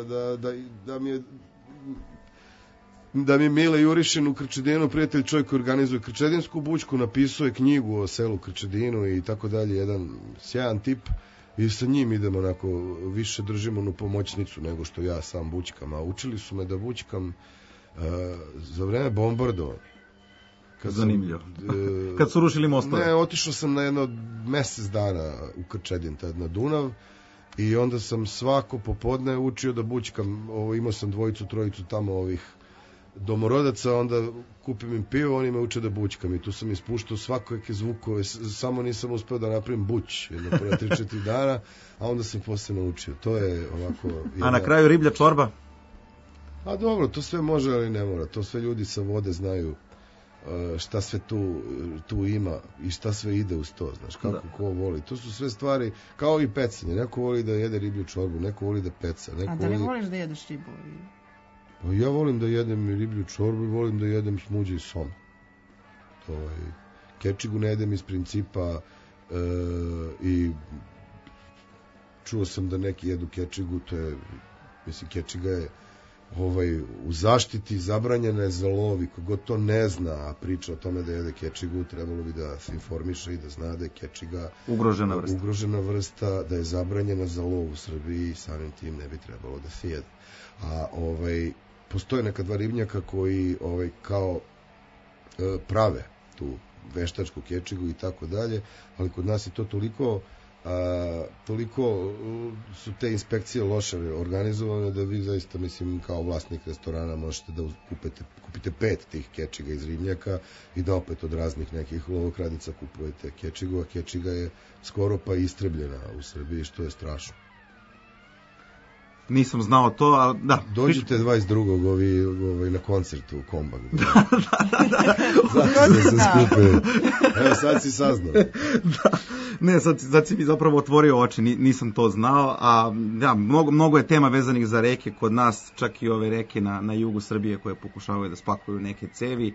S5: da mi je Mile Jurišin u Krčedinu, prijatelj, čovjek koji organizuje Krčedinsku bućku, napisao je knjigu o selu Krčedinu i tako dalje, jedan sjajan tip, i sa njim idemo onako, više držimo onu pomoćnicu nego što ja sam bućkam, a učili su me da bućkam za vreme bombardovanja.
S1: Zanimljivo. Kad su rušili mostove?
S5: Ne, otišao sam na jedno mesec dana u Krčedin, tad na Dunav, i onda sam svako popodne učio da bućkam, imao sam 2-3 tamo ovih domorodaca, onda kupim im pivo, oni me uče da bućkam i tu sam ispuštao svakojake zvukove, samo nisam uspeo da napravim buć, jedno prvo 3-4 dana, a onda sam posle naučio. To je ovako...
S1: A na kraju riblja čorba?
S5: A dobro, to sve može, ali ne mora. To sve ljudi sa vode znaju šta sve tu ima i šta sve ide uz to, znaš, kako ko voli. To su sve stvari, kao i pecanje. Neko voli da jede riblju čorbu, neko voli da peca.
S2: A da li voliš da jedeš ribu?
S5: Pa ja volim da jedem riblju čorbu i volim da jedem smuđe i som. Kečigu ne jedem iz principa i čuo sam da neki jedu kečigu, to je, mislim, kečiga je u zaštiti, zabranjena je za lov i kogod to ne zna, a priča o tome da jede kečigu, trebalo bi da se informiše i da zna da je kečiga ugrožena vrsta, da je zabranjena za lov u Srbiji i samim tim ne bi trebalo da se jede. A postoje neka dva ribnjaka koji kao prave tu veštačku kečigu i tako dalje, ali kod nas je to toliko su te inspekcije loše organizovane da vi zaista, mislim, kao vlasnik restorana možete da kupite 5 tih kečiga iz ribnjaka i da opet od raznih nekih lovokradica kupujete kečigu, a kečiga je skoro pa istrebljena u Srbiji, što je strašno.
S1: Nisam znao to, ali da.
S5: Dođite 22. na koncertu u Kombak.
S1: Da.
S5: Zato da se skupe. Evo, sad si saznao.
S1: Da. Ne, sad si mi zapravo otvorio oči, nisam to znao, a ja, mnogo je tema vezanih za reke kod nas, čak i ove reke na jugu Srbije koje pokušavaju da spakuju neke cevi.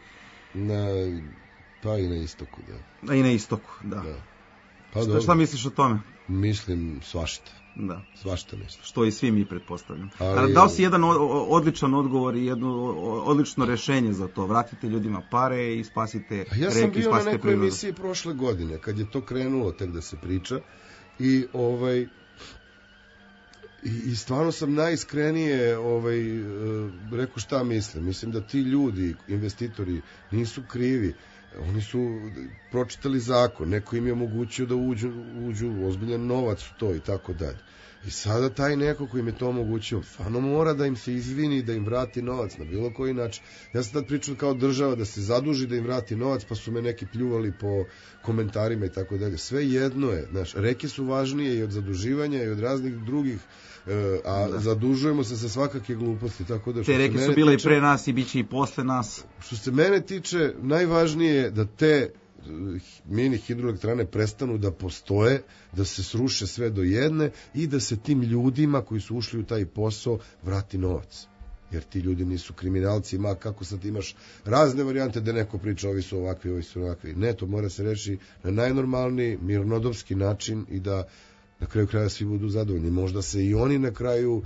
S5: Pa i na istoku, da.
S1: A i na istoku, da.
S5: Pa
S1: šta misliš o tome?
S5: Mislim svašta.
S1: Da.
S5: Svašta mislim.
S1: Što i svi mi pretpostavljamo. Dao si jedan odličan odgovor i jedno odlično rešenje za to. Vratite ljudima pare i spasite reke,
S5: ja
S1: spasite prirodu.
S5: sam bio na nekoj emisiji prošle godine, kad je to krenulo tek da se priča i i stvarno sam najiskrenije rekao šta mislim. Mislim da ti ljudi, investitori, nisu krivi. Oni su pročitali zakon, neko im je omogućio da uđu ozbiljan novac u to i tako dalje. I sada taj neko koji im je to omogućio, stvarno mora da im se izvini, da im vrati novac na bilo koji način. Ja sam tad pričao kao država da se zaduži, da im vrati novac, pa su me neki pljuvali po komentarima i tako dalje. Sve jedno je, znaš, reke su važnije i od zaduživanja i od raznih drugih, zadužujemo se sa svakakve gluposti, tako da...
S1: Te reke su bile i pre nas i bit će i posle nas.
S5: Što se mene tiče, najvažnije je da te mini hidroelektrane prestanu da postoje, da se sruše sve do jedne i da se tim ljudima koji su ušli u taj posao vrati novac. Jer ti ljudi nisu kriminalci, ma kako sad imaš razne varijante da neko priča ovi su ovakvi, ovi su ovakvi. Ne, to mora se reći na najnormalniji, mirnodopski način i da na kraju kraja svi budu zadovoljni. Možda se i oni na kraju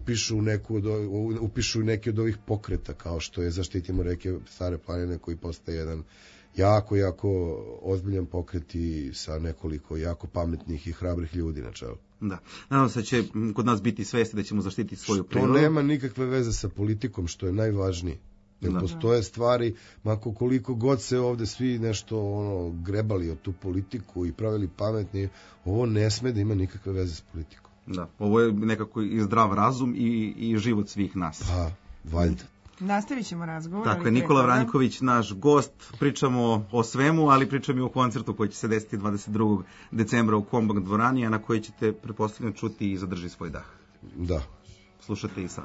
S5: upišu neki od ovih pokreta, kao što je Zaštitimo reke Stare planine, koji postaje jedan jako ozbiljan pokret i sa nekoliko jako pametnih i hrabrih ljudi na čelu.
S1: Da. Nadam se da će kod nas biti svesti da ćemo zaštiti svoju prirodu.
S5: To nema nikakve veze sa politikom, što je najvažnije. Jer postoje stvari, mako koliko god se ovde svi nešto grebali od tu politiku i pravili pametni, ovo ne sme da ima nikakve veze s politikom.
S1: Da, ovo je nekako i zdrav razum i život svih nas.
S5: Pa, valjda.
S2: Nastavit ćemo razgovor.
S1: Tako je, Nikola Vranjković, naš gost. Pričamo o svemu, ali pričamo i o koncertu koji će se desiti 22. decembra u Kombak dvorani, a na koji ćete, pretpostavljam, čuti i Zadrži svoj dah.
S5: Da.
S1: Slušajte i sad.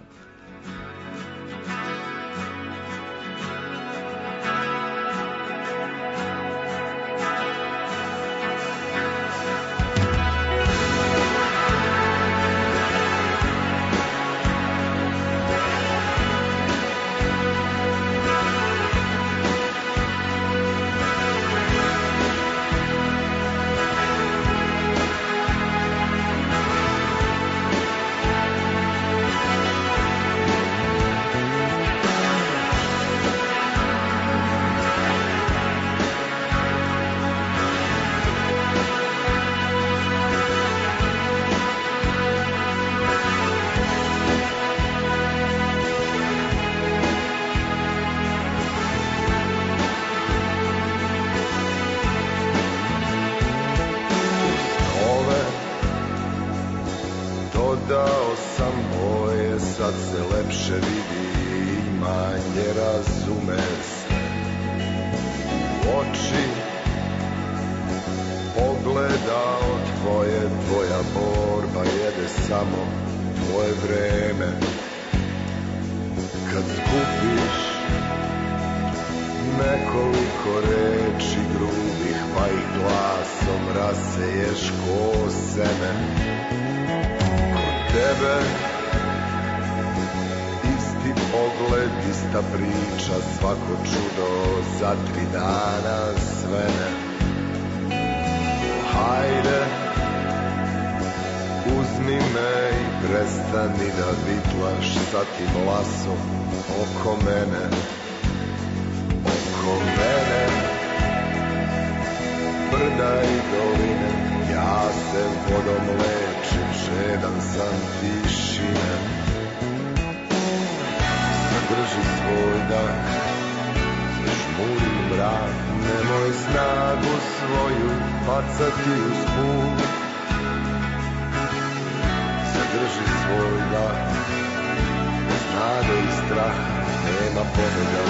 S6: kad skupiš nekoliko reči grubih, pa ih glasom raseješ ko seme. Kod tebe isti pogled, ista priča, svako čudo za 3 dana svene. Hajde, uzmi me i prestani da vitlaš sa tim lasom oko mene. Oko mene, brda i doline, ja se vodom lečim, žedan sam tišine. Zadrži svoj dah, žmuri mrak, nemoj snagu svoju bacati uz put. Zadrži svoj dah, bez nade i straha nema pobjeda.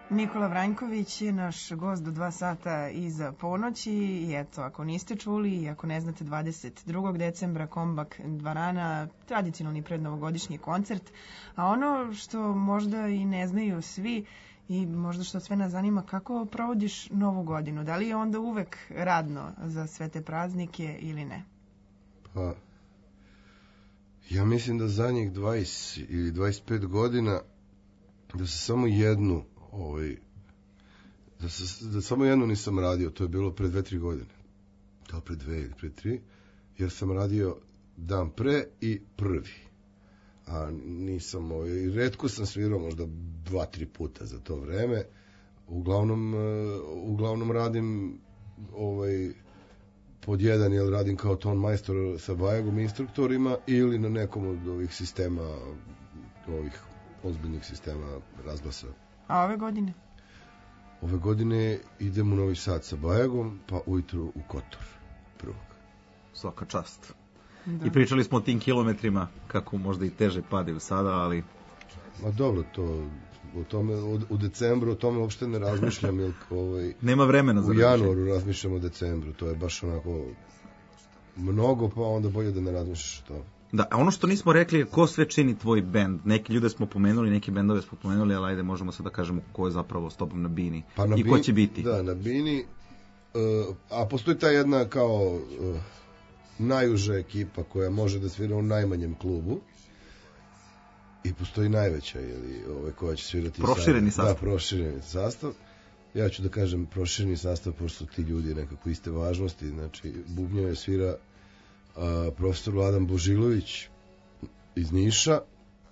S2: Nikola Vranjković je naš gost do 2 sata iza ponoći i eto, ako niste čuli i ako ne znate, 22. decembra Kombak Dvarana, tradicionalni prednovogodišnji koncert, a ono što možda i ne znaju svi i možda što sve nas zanima, kako provodiš Novu godinu? Da li je onda uvek radno za sve te praznike ili ne?
S5: Pa, ja mislim da zadnjih 20 ili 25 godina da se samo jednu da samo jednu nisam radio, to je bilo pre 2-3 godine. Da li pre 2 ili pre 3, jer sam radio dan pre i prvi. A nisam, retko sam svirao, možda 2-3 puta za to vreme. Uglavnom radim pod jedan, jel radim kao ton majstor sa Bajagom instruktorima ili na nekom od ovih sistema, ovih ozbiljnih sistema razglasa.
S2: A ove godine?
S5: Ove godine idem u Novi Sad sa Bajagom, pa ujutru u Kotor prvog.
S1: Svaka čast.
S2: Da.
S1: I pričali smo o tim kilometrima, kako možda i teže padaju sada, ali...
S5: Ma dobro, u decembru o tome uopšte ne razmišljam, jer
S1: nema vremena za
S5: u januaru razmišljam o decembru, to je baš onako mnogo, pa onda bolje da ne razmišljaš to.
S1: Da, a ono što nismo rekli je ko sve čini tvoj bend. Neki ljude smo pomenuli, neki bendove smo pomenuli, ali ajde možemo sad da kažemo ko je zapravo s tobom na bini i ko će biti.
S5: Da, na bini, a postoji ta jedna kao najuža ekipa koja može da svira u najmanjem klubu i postoji najveća, koja će svirati
S1: prošireni sastav.
S5: Da, prošireni sastav. Ja ću da kažem prošireni sastav, pošto su ti ljudi nekako iste važnosti. Znači, bubnjeve svira profesor Vladan Božilović iz Niša,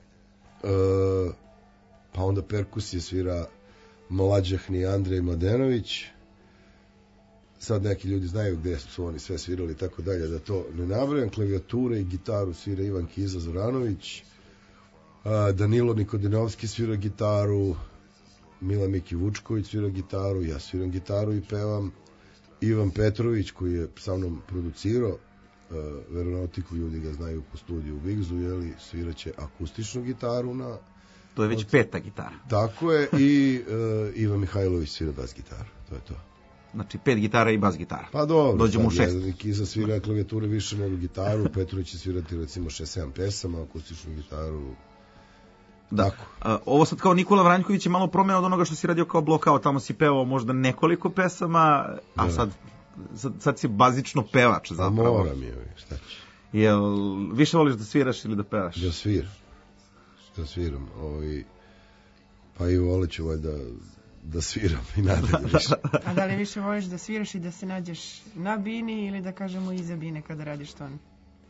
S5: pa onda perkusije svira Mlađahni Andrej Mladenović. Sad neki ljudi znaju gde su oni sve svirali i tako dalje, da to ne nabrajam. Klavijature i gitaru svira Ivan Kiza Zoranović, Danilo Nikodinovski svira gitaru, Mila Miki Vučković svira gitaru, ja sviram gitaru i pevam, Ivan Petrović koji je sa mnom producirao Veronautiku, ljudi ga znaju po studiju u Vigzu, sviraće akustičnu gitaru na...
S1: To je već 5. gitara.
S5: Tako je, i Ivan Mihajlović svira bas gitaru, to je to.
S1: Znači 5 gitara i bas gitara.
S5: Pa dobro,
S1: dođemo u 6.
S5: Kiza svira klavijature više nego gitaru, Petrović će svirati recimo 6-7 pesama, akustičnu gitaru.
S1: Da. Ovo sad kao Nikola Vranjković je malo promjena od onoga što si radio kao blokao, tamo si pevao možda nekoliko pesama, a sad si bazično pevač zapravo.
S5: A moram je, šta će.
S1: Jel više voliš da sviraš ili da pevaš?
S5: Da sviram. Pa i volit ću da sviram i nadalje više.
S2: A da li više voliš da sviraš i da se nađeš na bini ili da kažemo iza bine kada radiš ton?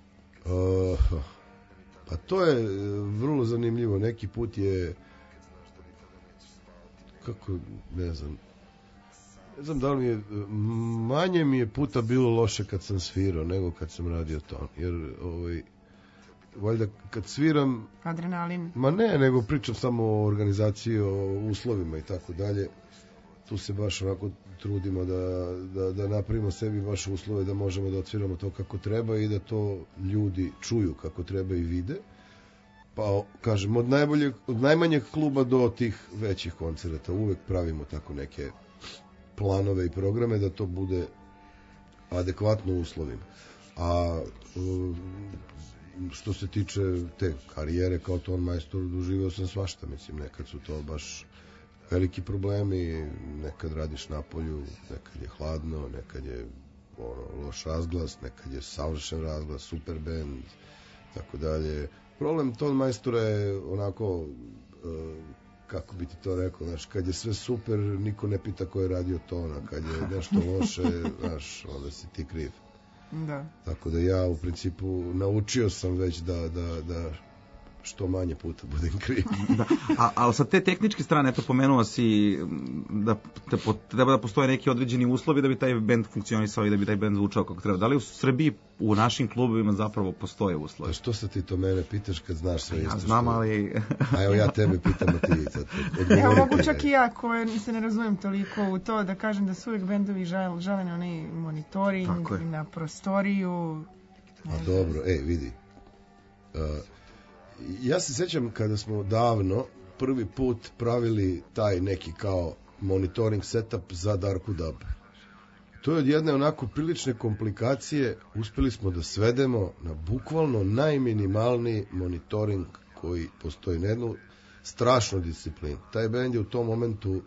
S5: Pa to je vrlo zanimljivo. Neki put je ne znam da li manje mi je puta bilo loše kad sam svirao nego kad sam radio ton, jer valjda kad sviram
S2: adrenalin,
S5: ma ne, nego pričam samo o organizaciji, o uslovima i tako dalje. Tu se baš onako trudimo da napravimo sebi baš uslove da možemo da odsviramo to kako treba i da to ljudi čuju kako treba i vide. Pa kažem, od najmanjeg kluba do tih većih koncerata uvek pravimo tako neke planove i programe da to bude adekvatno uslovima. A što se tiče te karijere kao ton majstor, doživio sam svašta, mislim, nekad su to baš veliki problemi, nekad radiš na polju, nekad je hladno, nekad je loš razglas, nekad je savršen razglas, super band, tako dalje. Problem ton majstora je onako, kako bi ti to rekao, znaš, kad je sve super, niko ne pita ko je radio ton, a kad je nešto loše, znaš, onda si ti kriv.
S2: Da.
S5: Tako da ja u principu naučio sam već da što manje puta budem kriv.
S1: Da. Ali sa te tehničke strane, eto, pomenuo si da treba da postoje neki određeni uslovi da bi taj bend funkcionisao i da bi taj bend zvučao kako treba. Da li u Srbiji u našim klubovima zapravo postoje uslovi?
S5: A što se ti to mene pitaš kad znaš sve isto?
S1: Ja znam, ali...
S5: A evo ja tebe pitam, a ti
S2: evo mogu čak i ja, koja se ne razumijem toliko u to, da kažem da su uvijek bendovi žele na onaj monitoring, na prostoriju.
S5: A dobro, vidi. Ja se sjećam kada smo davno prvi put pravili taj neki kao monitoring setup za Darku Dub. To je od jedne onako prilične komplikacije, uspeli smo da svedemo na bukvalno najminimalniji monitoring koji postoji na jednu strašnu disciplinu. Taj bend je u tom momentu,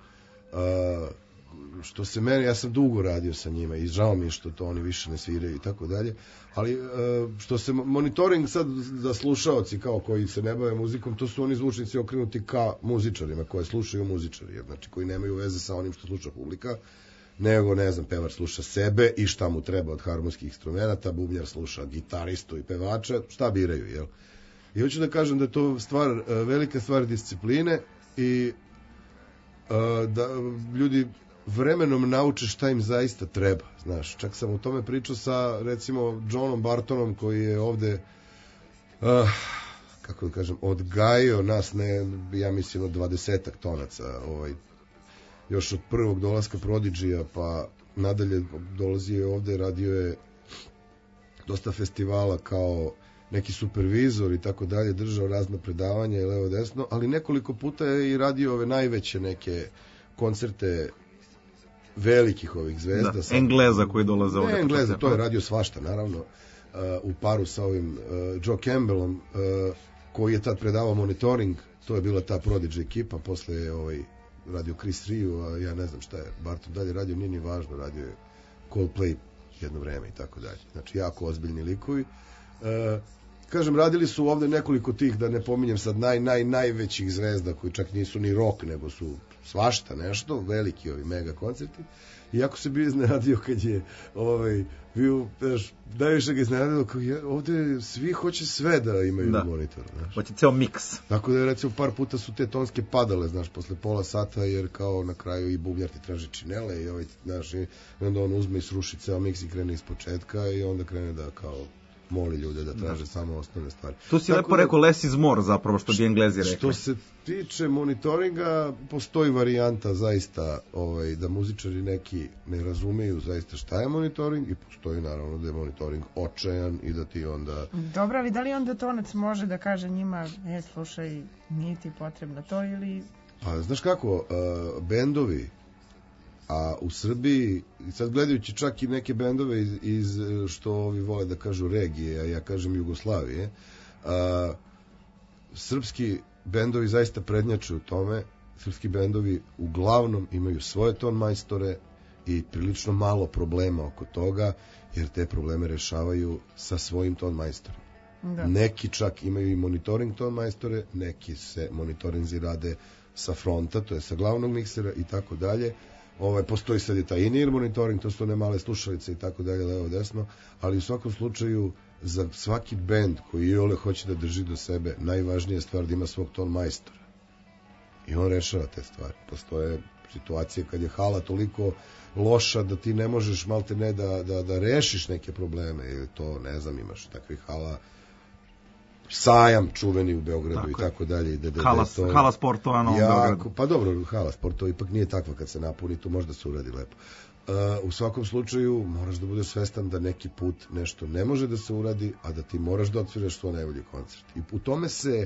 S5: što se meni, ja sam dugo radio sa njima i žao mi je što to oni više ne sviraju i tako dalje, ali što se monitoring sad za slušaoci kao koji se ne bave muzikom, to su oni zvučnici okrenuti ka muzičarima, koje slušaju muzičari, znači koji nemaju veze sa onim što sluša publika, nego, ne znam, pevač sluša sebe i šta mu treba od harmonskih instrumenta, bubnjar sluša gitaristu i pevača, šta biraju, jel? I hoću da kažem da je to velika stvar discipline i da ljudi vremenom nauče šta im zaista treba, znaš. Čak sam o tome pričao sa, recimo, Johnom Bartonom, koji je ovde, kako da kažem, odgajio nas, ja mislim, od 20-ak tonaca, još od prvog dolaska Prodigy-a, pa nadalje dolazio je ovde, radio je dosta festivala kao neki supervizor i tako dalje, držao razna predavanja i levo desno, ali nekoliko puta je i radio ove najveće neke koncerte velikih ovih zvezda.
S1: Da, Engleza koji dolaze ovde.
S5: Ne, Engleza, to je radio svašta, naravno, u paru sa ovim Joe Campbellom, koji je tad predavao monitoring, to je bila ta Prodigy ekipa, posle je radio Chris Rio, a ja ne znam šta je Barton dalje radio, nije ni važno, radio je Coldplay jedno vreme i tako dalje. Znači, jako ozbiljni likovi. Kažem, radili su ovde nekoliko tih, da ne pominjem sad, najvećih zvezda, koji čak nisu ni rock, nego su svašta nešto, veliki ovi mega koncerti. I ako se bio iznenadio kad je bio, najviše ga iznenadilo, ovde svi hoće sve da imaju monitor.
S1: Hoće ceo miks.
S5: Tako da je, recimo, par puta su te tonske padale, znaš, posle pola sata, jer kao na kraju i bubnjar ti traži činele i znaš, i onda on uzme i sruši ceo miks i krene iz početka i onda krene da kao moli ljude da traže samo osnovne stvari.
S1: Tu si lepo rekao less is more, zapravo, što bi Englezi rekli.
S5: Što se tiče monitoringa, postoji varijanta zaista da muzičari neki ne razumeju zaista šta je monitoring i postoji naravno da je monitoring očajan i da ti onda...
S2: Dobro, ali da li onda tonac može da kaže njima, slušaj, nije ti potrebno to ili...
S5: Pa, znaš kako, bendovi, a u Srbiji, sad gledajući čak i neke bendove iz što ovi vole da kažu regije, a ja kažem Jugoslavije, srpski bendovi zaista prednjače u tome. Srpski bendovi uglavnom imaju svoje ton majstore i prilično malo problema oko toga, jer te probleme rešavaju sa svojim ton majstorima. Da. Neki čak imaju i monitoring ton majstore, neki se monitorinzi rade sa fronta, to je sa glavnog miksera i tako dalje. Postoji sad i taj in-ear monitoring, to su one male slušalice i tako dalje, levo desno, ali u svakom slučaju za svaki bend koji iole hoće da drži do sebe, najvažnija je stvar da ima svog ton majstora. I on rešava te stvari. Postoje situacije kad je hala toliko loša da ti ne možeš malte ne da rešiš neke probleme, ili to, ne znam, imaš takvih hala, Sajam čuveni u Beogradu i tako dalje.
S1: Hala sportovana u Beogradu.
S5: Pa dobro, hala sportova ipak nije takva, kad se napuni, to možda se uradi lepo. U svakom slučaju moraš da budeš svestan da neki put nešto ne može da se uradi, a da ti moraš da odsviraš svoj najbolji koncert. I u tome se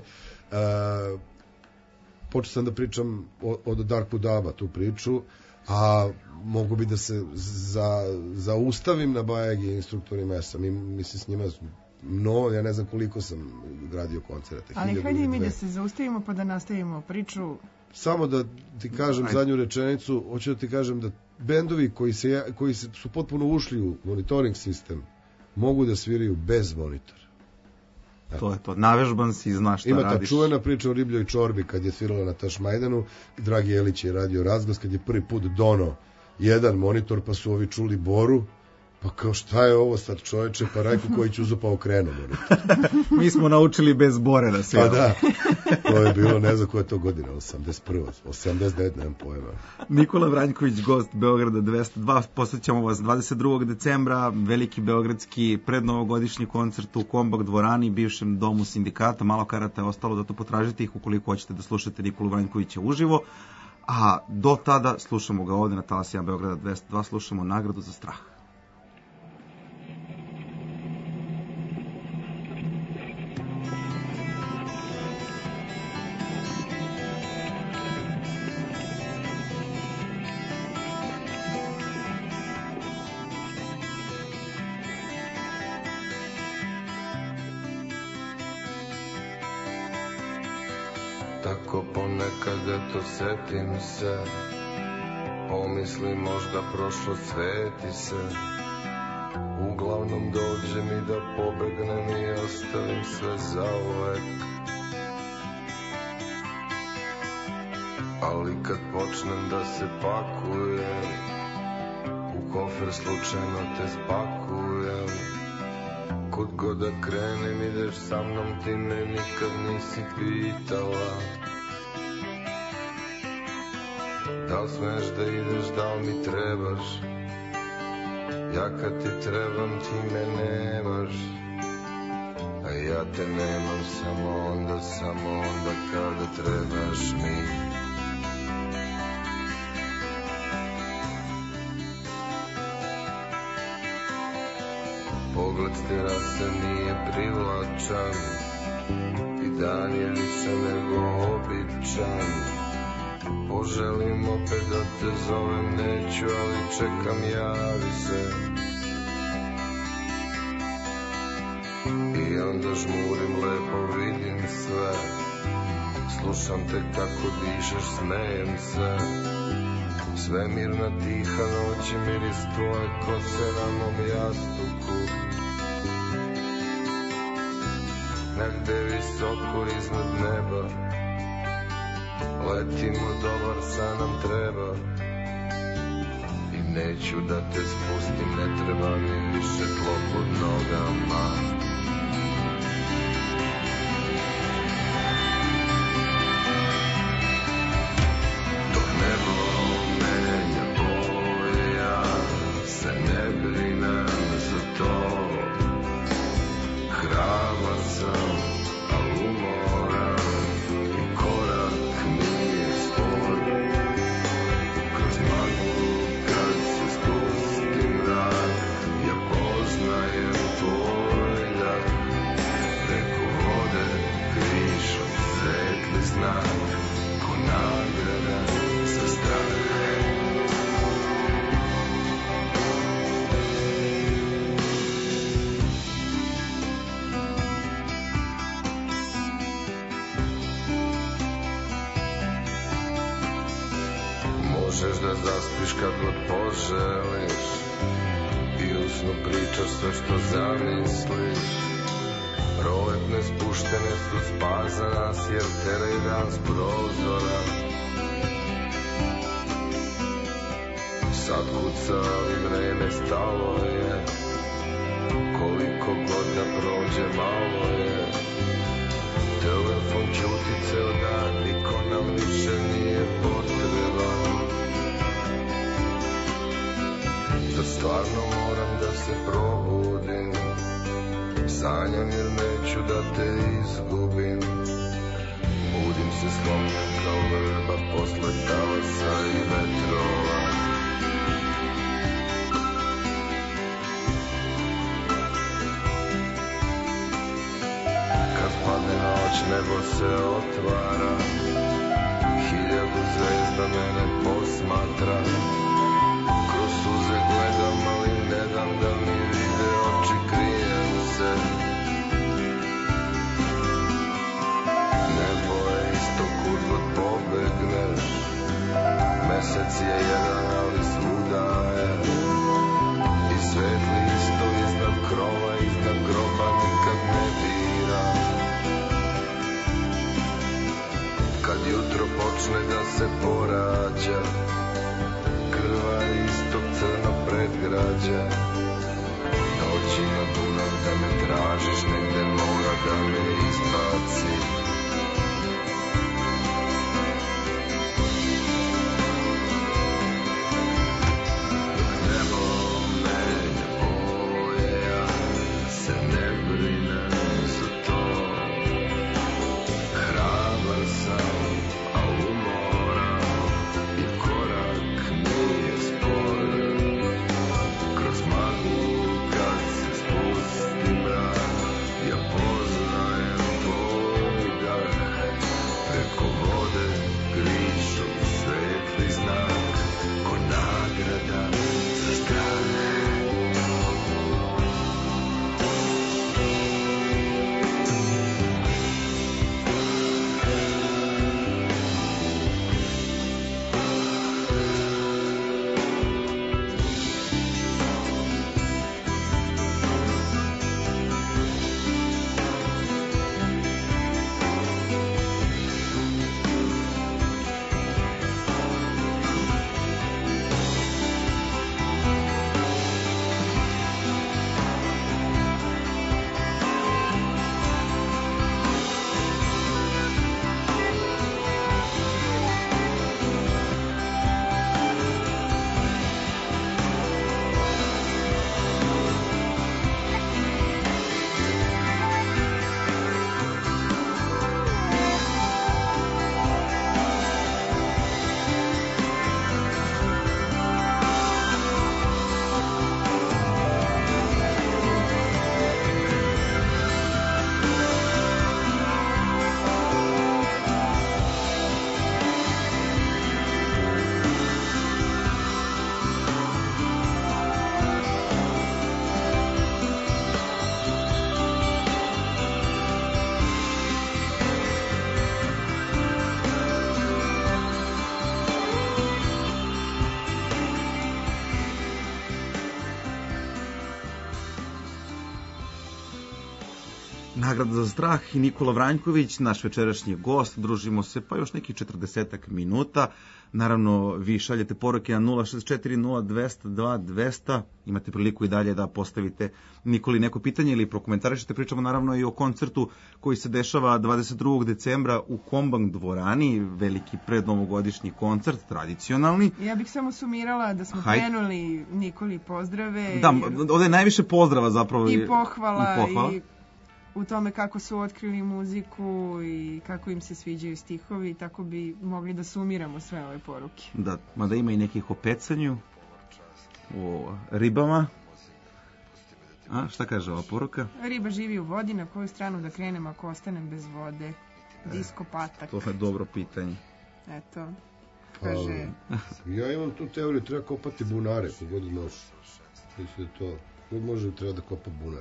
S5: počeo sam da pričam od Darku Duba tu priču, a mogu bi da se zaustavim na Bajagi instruktorima, ja sam mislim s njima ja ne znam koliko sam gradio koncerta.
S2: Ali hajde mi da se zaustavimo pa da nastavimo priču.
S5: Samo da ti kažem zadnju rečenicu, hoću da ti kažem da bendovi koji su potpuno ušli u monitoring sistem mogu da sviraju bez monitora.
S1: To je to, navežban si i znaš šta radiš.
S5: Ima ta čuvena priča o Ribljoj čorbi kad je svirala na Tašmajdanu, Dragi Jelić je radio razglas kad je prvi put dono jedan monitor pa su ovi čuli Boru. Pa kao šta je ovo sad, čoveče, pa Rajko Kojić uzupao okrenuo monitor.
S1: Mi smo naučili bez Bore da sviramo.
S5: Pa da, to je bilo, ne znam koja je to godina, 81. 89, nemam pojma.
S1: Nikola Vranjković, gost Beograda 202, posjećamo vas 22. decembra, veliki beogradski prednovogodišnji koncert u Kombak dvorani, bivšem domu sindikata, malo karata je ostalo da to potražite ih ukoliko hoćete da slušate Nikolu Vranjkovića uživo, a do tada slušamo ga ovde na talasima Beograda 202, slušamo Nagradu za strah.
S6: tako ponekad eto setim se, pomislim možda prošlo sveti se. Uglavnom dođe mi da pobegnem i ostavim sve zauvek. Ali kad počnem da se pakujem, u kofer slučajno te spakujem. Kud god da krenem ideš sa mnom, ti me nikad nisi pitala da li smeš da ideš, da li mi trebaš. Ja kad ti trebam ti me nemaš, a ja te nemam samo onda kada trebaš mi. Pogled s terase nije privlačan i dan je više nego običan. Poželim opet da te zovem, neću, ali čekam, javi se. I onda žmurim, lepo vidim sve. Slušam te kako dišeš, smejem se. Svemirna tiha noć i miris tvoje kose na mom jastuku. Negde visoko iznad neba letimo, dobar san nam treba. I neću da te spustim, ne treba mi više tlo pod nogama. Dok nebo menja boje, ja se ne brinem za to. Hrabar sam, a umoran, i korak nije spor. Kroz maglu kad se spusti mrak, ja poznajem tvoj dah. Preko vode kriš od svetli znak, ko nagrada za strah. Možeš da zaspiš kad god poželiš i u snu pričaš sve što zamisliš. Roletne spuštene su spas za nas, jer teraj dan s prozora. Sad kuca, ali vreme stalo je. Koliko god da prođe, malo je. Telefon ćuti ceo dan, niko nam više nije potreban. Da stvarno moram da se probudim, sanjam jer neću da te izgubim. Budim se slomljen kao vrba posle talasa i vetrova. Kad padne noć, nebo se otvara, 1000 zvezda mene posmatra. Kroz suze gledam, ali ne dam da mi vide oči, krijem se. Nebo je isto kud god pobegneš, mesec je jedan, ali svuda je. I svetli isto iznad krova, iznad groba nikad ne dira. Kad jutro počne da se porađa, krva istog crno predgrađa. Dođi na Dunav da me tražiš, negde mora da me izbaci. Dok nebo menja boje, ja se ne brinem za to. Hrabar sam, a umoran, i korak nije spor. Kroz maglu kad se spusti mrak, ja poznajem
S1: Nagrada za strah i Nikola Vranjković, naš večerašnji gost. Družimo se pa još nekih 40 minuta. Naravno, vi šaljete poruke na 064-0200-200. Imate priliku i dalje da postavite Nikoli neko pitanje ili prokomentarišete. Pričamo naravno i o koncertu koji se dešava 22. decembra u Kombank dvorani. Veliki prednovogodišnji koncert, tradicionalni.
S2: Ja bih samo sumirala da smo krenuli Nikoli pozdrave.
S1: Da, ovdje je najviše pozdrava zapravo.
S2: I pohvala. I u tome kako su otkrili muziku i kako im se sviđaju stihovi, tako bi mogli da sumiramo sve ove poruke.
S1: Da, mada ima i nekih o pecanju, o ribama. A, šta kaže ova poruka?
S2: Riba živi u vodi, na koju stranu da krenem ako ostanem bez vode? Disko patak.
S1: To je dobro pitanje.
S2: Eto, kaže...
S5: Ja imam tu teoriju, treba kopati bunare, kogod može. Mislim da to... Kod može treba da kopa bunar.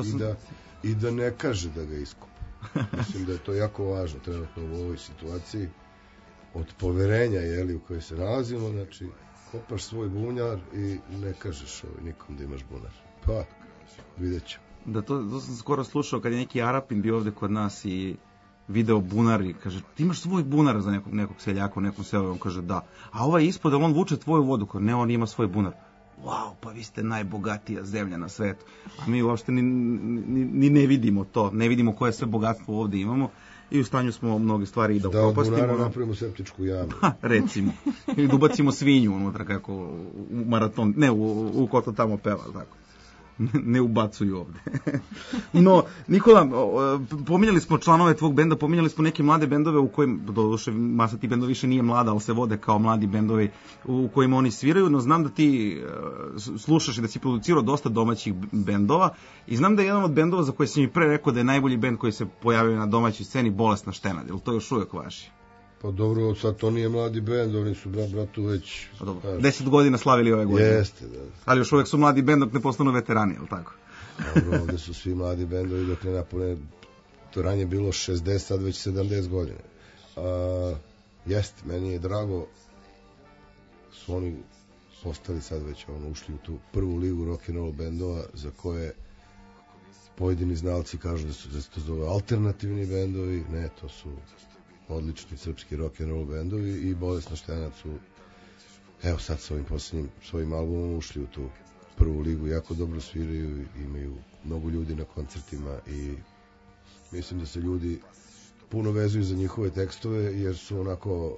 S5: I da ne kaže da ga iskopa. Mislim da je to jako važno trenutno u ovoj situaciji od poverenja u kojoj se nalazimo, znači kopaš svoj bunjar i ne kažeš nikom da imaš bunar. Pa, vidjet ćemo.
S1: Da, to sam skoro slušao kad je neki Arapin bio ovde kod nas i video bunar i kaže, ti imaš svoj bunar za nekog seljaka u nekom selu, on kaže da. A ovaj ispod, on vuče tvoju vodu, kaže, ne, on ima svoj bunar. Wow, pa vi ste najbogatija zemlja na svetu. A mi uopšte ni ne vidimo to, ne vidimo koje sve bogatstvo ovdje imamo i u stanju smo mnoge stvari i da upropastimo.
S5: Da od bunara napravimo septičku jamu.
S1: Recimo. Ili da ubacimo svinju unutra kako u maraton, ne u ko to tamo peva, tako. Ne ubacuju ovde. No, Nikola, pominjali smo članove tvog benda, pominjali smo neke mlade bendove u kojim, doduše masa ti bendova više nije mlada, ali se vode kao mladi bendovi u kojima oni sviraju, no znam da ti slušaš i da si producirao dosta domaćih bendova i znam da je jedan od bendova za koje si mi pre rekao da je najbolji bend koji se pojavio na domaćoj sceni Bolesna štena, je li to još uvijek vaši?
S5: Pa dobro, sad to nije mladi bend, oni su bratu već...
S1: 10 godina slavili ove godine.
S5: Jeste, da.
S1: Ali još uvijek su mladi bend dok ne postanu veterani, je li tako?
S5: Dobro, ovdje su svi mladi bendovi dok ne napune, to ranije bilo 60, sad već 70 godina. Jeste, meni je drago, su oni postali sad već ušli u tu prvu ligu rock'n'roll bendova za koje pojedini znalci kažu da se to zove alternativni bendovi, ne, to su odlični srpski rock'n'roll bendovi i Bolesna štena su, evo sad s ovim posljednjim svojim albumom ušli u tu prvu ligu, jako dobro sviraju, imaju mnogo ljudi na koncertima i mislim da se ljudi puno vezuju za njihove tekstove jer su onako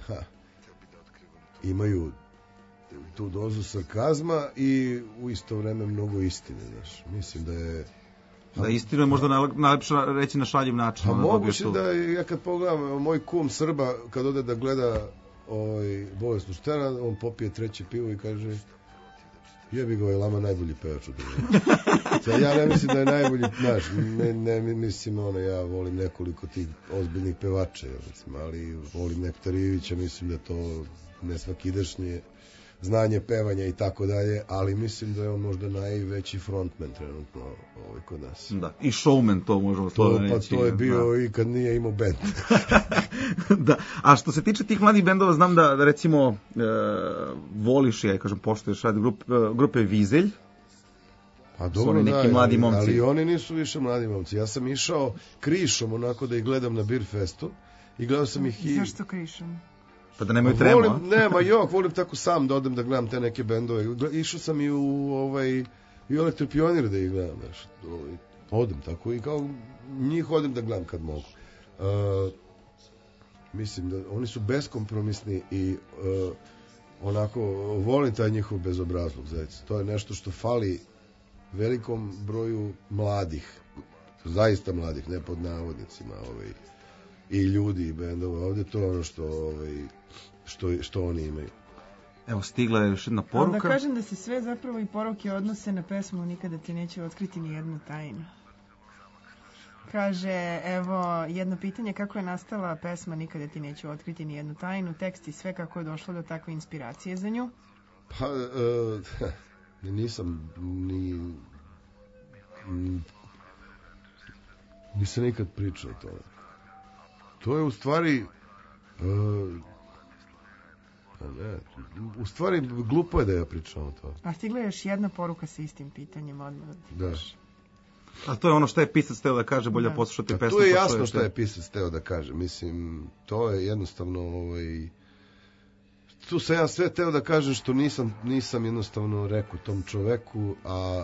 S5: imaju tu dozu sarkazma i u isto vreme mnogo istine, znaš. Mislim da je
S1: da istinu je možda najlepše reći na šaljiv način.
S5: A moguće da ja kad pogledam moj kum Srba kad ode da gleda Bolesnu štenu, on popije treće pivo i kaže jebi ga, Lama najbolji pevač u državi. Ja ne mislim da je najbolji, znaš, ne mislim ja volim nekoliko tih ozbiljnih pevača, ali volim Neptarijevića, mislim da to nesvakidašnje znanje pevanja i tako dalje, ali mislim da je on možda najveći frontman trenutno kod nas.
S1: Da, i showman to možemo reći.
S5: Pa to je bio i kad nije imao bend.
S1: Da, a što se tiče tih mladih bendova, znam da recimo voliš, ja kažem, poštuješ radi grupe Vizelj.
S5: Pa dobro, da, ali oni nisu više mladi momci. Ja sam išao krišom onako da ih gledam na Beer Festu i gledao sam ih i...
S2: Zašto krišom?
S1: Pa da nemaju trema.
S5: Volim tako sam da odem da gledam te neke bendove. Išao sam i u Elektropionir da ih gledam, znaš. Odem tako i kao njih odem da gledam kad mogu. Mislim da oni su beskompromisni i onako volim taj njihov bezobrazluk, zaista. To je nešto što fali velikom broju mladih, zaista mladih, ne pod navodnicima, i ljudi i bendova ovdje, to je ono što oni imaju.
S1: Evo, stigla je još jedna poruka.
S2: Da kažem da se sve zapravo i poruke odnose na pesmu Nikada ti neće otkriti ni jednu tajnu. Kaže, evo, jedno pitanje, kako je nastala pesma Nikada ti neće otkriti ni jednu tajnu, tekst i sve, kako je došlo do takve inspiracije za nju?
S5: Pa, nisam nisam nikad pričao o tome. To je u stvari u stvari glupo je da ja pričam o tome.
S2: A stigla je još jedna poruka sa istim pitanjem odmah.
S5: Da.
S1: A to je ono što je pisac teo da kaže, bolje poslušati pesmu.
S5: Tu je jasno što je pisac teo da kaže, mislim, to je jednostavno, tu sam ja sve teo da kažem što nisam jednostavno rekao tom čoveku, a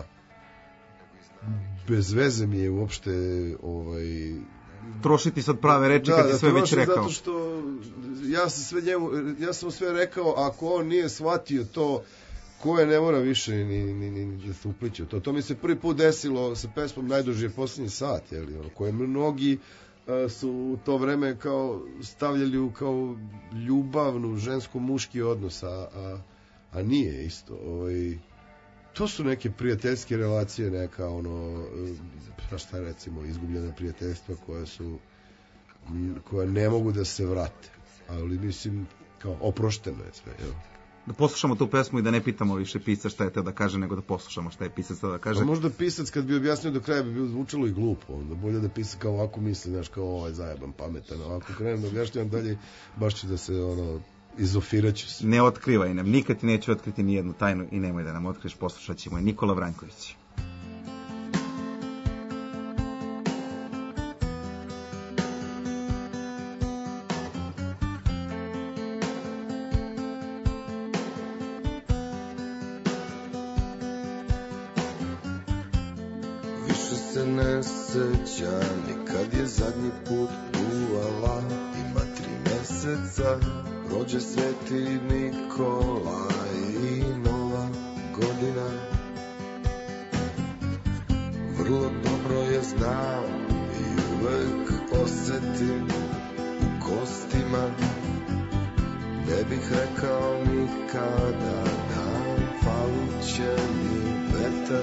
S5: bez veze mi je uopšte
S1: trošiti sad prave reči kad ti sve već rekao.
S5: Zato što ja sam sve rekao, ako on nije shvatio to, ko je ne mora više ni da se upliče to. To mi se prvi put desilo sa pesmom Najduži je posljednji sat, koje mnogi su u to vreme kao stavljali u kao ljubavnu žensko-muški odnos, a nije isto. To su neke prijateljske relacije, neka šta recimo, izgubljena prijateljstva koja ne mogu da se vrate. Ali mislim, kao oprošteno je sve, jel?
S1: Da poslušamo tu pesmu i da ne pitamo više pisac šta je teo da kaže, nego da poslušamo šta je pisac teo da kaže.
S5: A možda pisac kad bi objasnio do kraja bi bilo zvučalo i glupo, onda bolje da pisac kao ovako misli, znaš, kao ovaj zajeban, pametan, ovako krenem da objašnjam dalje, baš će da se izofiraću se.
S1: Ne otkrivaj nam, nikad ti neću otkriti ni jednu tajnu i nemoj da nam otkriješ, poslušat ćemo je Nikola Vranković.
S6: Ne sećam ni kad je zadnji put duvala, ima 3 meseca, rođe Sveti Nikolaj i nova godina. Vrlo dobro je znam i uvek osetim u kostima, ne bih rekao nikada da falit će mi vetar.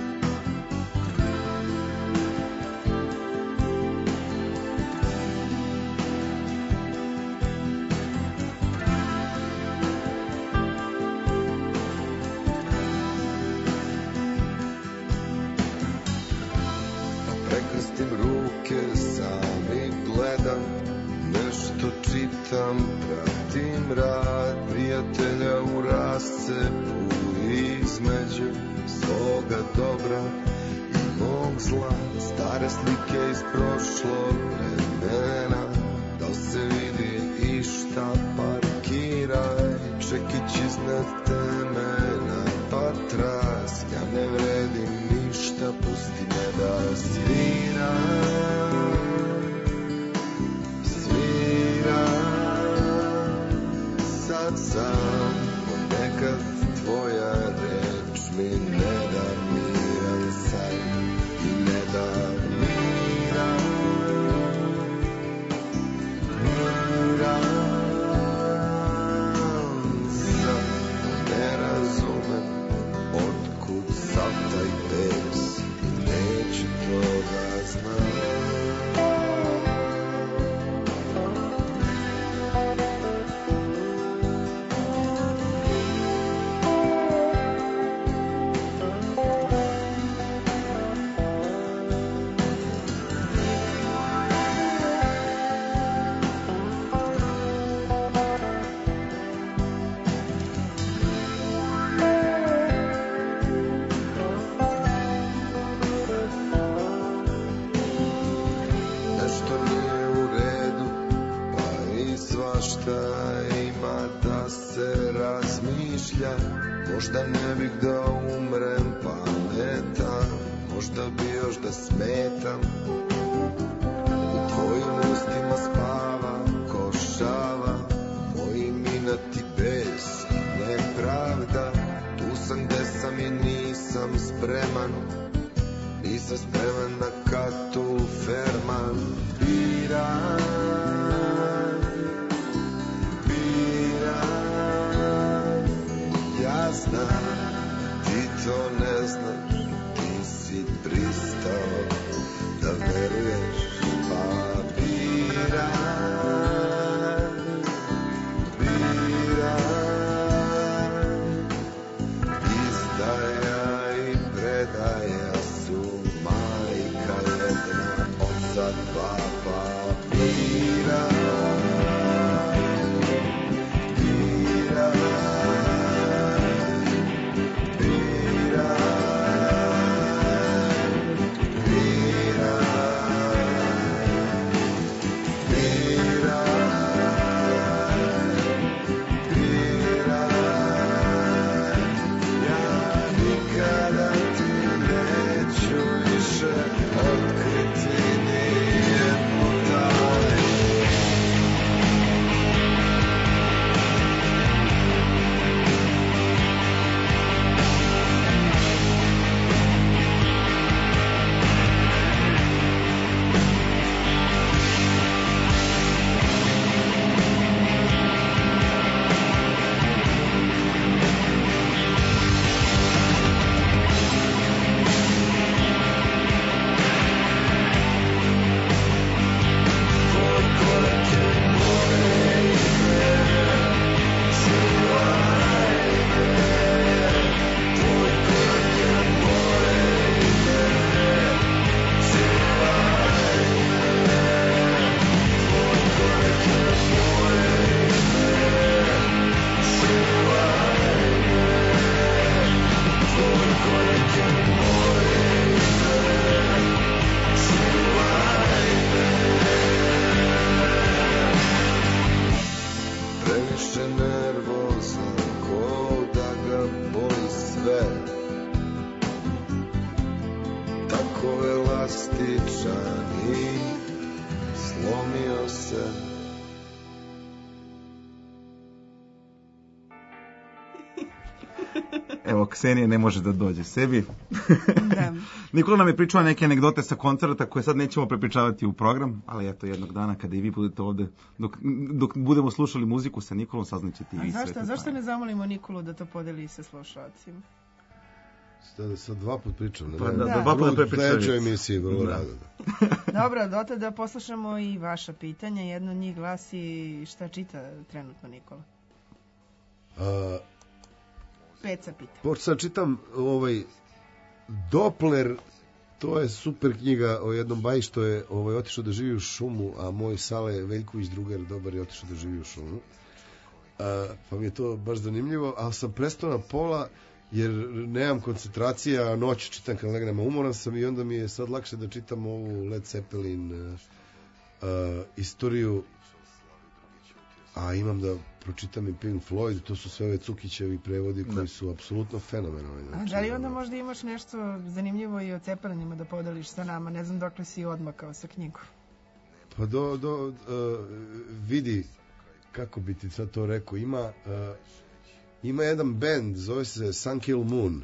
S6: Pratim rad prijatelja u rascepu između svoga dobra i mog zla, stare slike iz prošlog vremena, da se vidi i šta parkiraj, čekić iznad temena, pa tras, ja ne vredim ništa, pusti me da sviram. Sam ponekad tvoja reč mi ne da miran san i ne da miran sam, ne razumem otkud sav taj bes i neću to da znam. Možda ne bih da umrem pametan, možda bi još da smetam, u tvojim ustima spava košava, moji minati bes i nepravda, tu sam gde sam i nisam spreman na katul ferman, biram. Znam, ti to ne znaš, ti si pristao da veruješ, pa biram. Izdaja i predaja su majka jedna, oca dva, pa biram. strani, slomio se.
S1: Evo, Ksenija ne može da dođe sebi.
S2: Da.
S1: Nikola nam je pričao neke anegdote sa koncerta koje sad nećemo prepričavati u program, ali eto, jednog dana kada i vi budete ovde, dok budemo slušali muziku sa Nikolom, saznaćete i vi sve.
S2: Zašto ne zamolimo Nikolu da to podeli sa slušalcima?
S5: Sad dva put pričam.
S1: Pa da, dva put prepričali.
S5: Sledećoj emisiji, vrlo rado.
S2: Dobro, dotle da poslušamo i vaša pitanja. Jedno od njih glasi šta čita trenutno Nikola. Peca pita.
S5: Sad čitam Doppler, to je super knjiga o jednom baji što je otišao da živi u šumu, a moj Sale Veljković, drugar dobar, je otišao da živi u šumu. Pa mi je to baš zanimljivo, ali sam prestao na pola jer nemam koncentracije, a noć čitam kad legnem, umoran sam i onda mi je sad lakše da čitam ovu Led Zeppelin istoriju, a imam da pročitam i Pink Floyd, to su sve ove Cukićevi prevodi koji su apsolutno fenomenalni.
S2: A da li onda možda imaš nešto zanimljivo i o Ceppelinima da podeliš sa nama? Ne znam dokle si odmakao sa knjigom.
S5: Pa vidi, kako bi ti sad to rekao, ima jedan band, zove se Sun Kill Moon,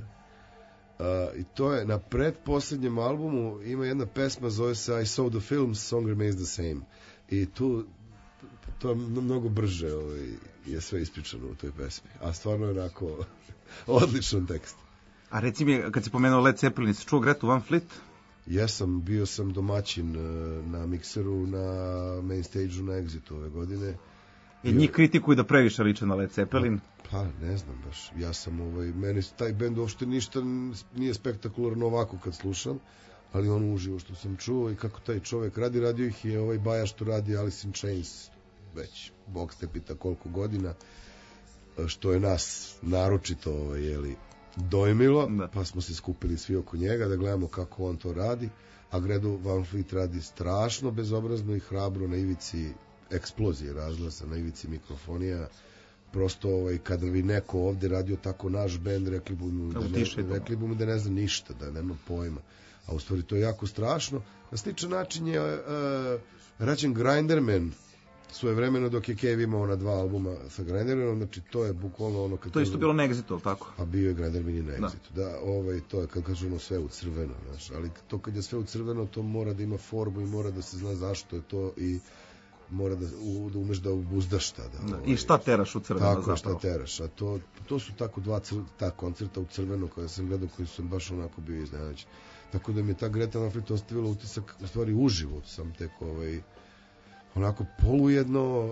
S5: i to je na pretposlednjem albumu, ima jedna pesma, zove se I Saw the Film, Song Remains the Same, i tu to je mnogo brže je sve ispričano u toj pesmi, a stvarno je onako odličan tekst.
S1: A reci mi, kad si pomenuo Led Zeppelin, si čuo Gretu Van Fleet?
S5: Jesam, bio sam domaćin na mikseru na main stage-u na Exitu ove godine.
S1: I njih kritikuju da previše liče na Led Zeppelin?
S5: Pa, ne znam baš. Ja sam, meni taj bend uopšte ništa nije spektakularno ovako kad slušam, ali ono uživo što sam čuo i kako taj čovek radi, radio ih je ovaj baja što radi Alice in Chains već, Bog te pita koliko godina, što je nas naročito dojmilo, pa smo se skupili svi oko njega da gledamo kako on to radi, a Gredu Van Fleet radi strašno bezobrazno i hrabro na ivici eksplozije razglasa, na ivici mikrofonija. Prosto kada bi neko ovde radio tako naš bend, rekli bi mu da ne zna ništa, da nema pojma, a u stvari to je jako strašno. Na sličan način je rađen Grinderman svoje vremeno dok je Cave imao na 2 albuma sa Grindermanom, znači to je bukvalno ono kad...
S1: To je isto bilo na Exitu, ali tako?
S5: A bio je Grinderman i na Exitu, da, to je kad kažemo sve u crveno, znaš, ali to kad je sve u crveno, to mora da ima formu i mora da se zna zašto je to i mora da umeš da obuzdaš tada.
S1: I šta teraš u crveno zapravo?
S5: Tako, šta teraš, a to su tako ta koncerta u crveno koja sam gledao, koji sam baš onako bio iznenađen. Tako da mi je ta Greta Van Fleet ostavila utisak, u stvari uživo sam tek onako polujedno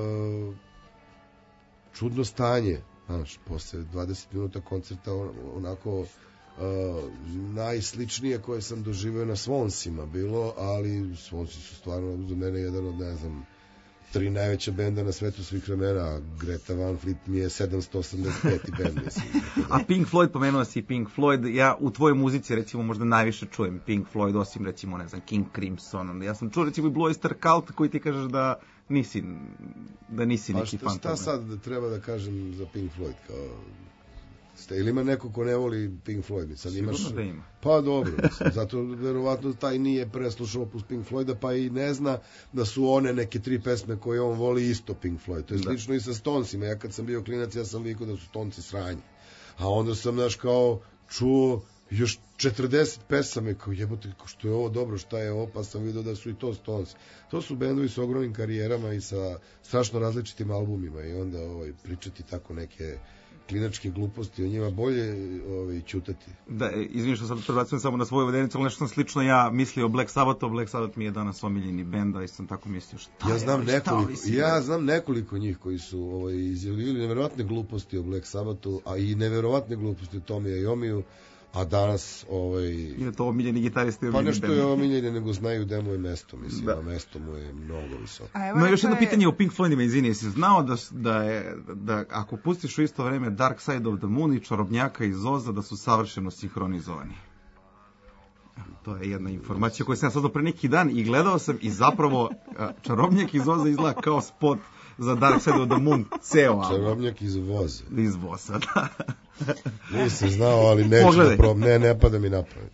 S5: čudno stanje, znaš, posle 20 minuta koncerta onako najsličnije koje sam doživio na Swonsima bilo, ali Swonsi su stvarno za mene jedan od, ne znam, 3 najveća benda na svetu svih vremena, a Greta Van Fleet mi je 785. bend, mislim.
S1: A Pink Floyd, pomenuo si Pink Floyd, ja u tvojoj muzici recimo možda najviše čujem Pink Floyd, osim recimo, ne znam, King Crimson, ja sam čuo recimo i Blue Oyster Cult koji ti kažeš da nisi neki fan.
S5: Šta sad treba da kažem za Pink Floyd, kao... Ili ima neko ko ne voli Pink Floyd?
S1: Sigurno da ima.
S5: Pa dobro, mislim, zato verovatno taj nije preslušao opus Pink Floyda, pa i ne zna da su one neke 3 pesme koje on voli isto Pink Floyd. To je slično i sa Stonesima. Ja kad sam bio klinac, ja sam vikao da su Stonesi sranje. A onda sam, znaš, kao čuo još 40 pesama i kao jebote, što je ovo dobro, šta je ovo, pa sam vidio da su i to Stonesi. To su bendovi sa ogromnim karijerama i sa strašno različitim albumima i onda pričati tako neke klinačke gluposti, o njima bolje ćutati.
S1: Da, izvini što sad prebacujem samo na svoju vodenicu, ali nešto sam slično ja mislio o Black Sabbathu, Black Sabbath mi je danas omiljeni bend, ali sam tako mislio
S5: ja znam nekoliko njih koji su izjavili neverovatne gluposti o Black Sabbathu, a i neverovatne gluposti o Tomija i Omiju, a danas
S1: je to omiljeni gitarist i
S5: pa nešto je omiljeni, nego znaju gde mu je mesto, mislim, a mesto mu je mnogo visoko.
S1: No, još jedno pitanje o Pink Floydima, izvini, jesi znao da ako pustiš u isto vreme Dark Side of the Moon i Čarobnjaka iz Oza, da su savršeno sinhronizovani? To je jedna informacija koju sam saznao pre neki dan i gledao sam i zapravo Čarobnjak iz Oza izgleda kao spot za Dark Side of the Moon, ceo album.
S5: Čarobnjak iz Voza.
S1: Iz Voza, da.
S5: Nisam znao, ali neću da probam. Ne pada mi napraviti.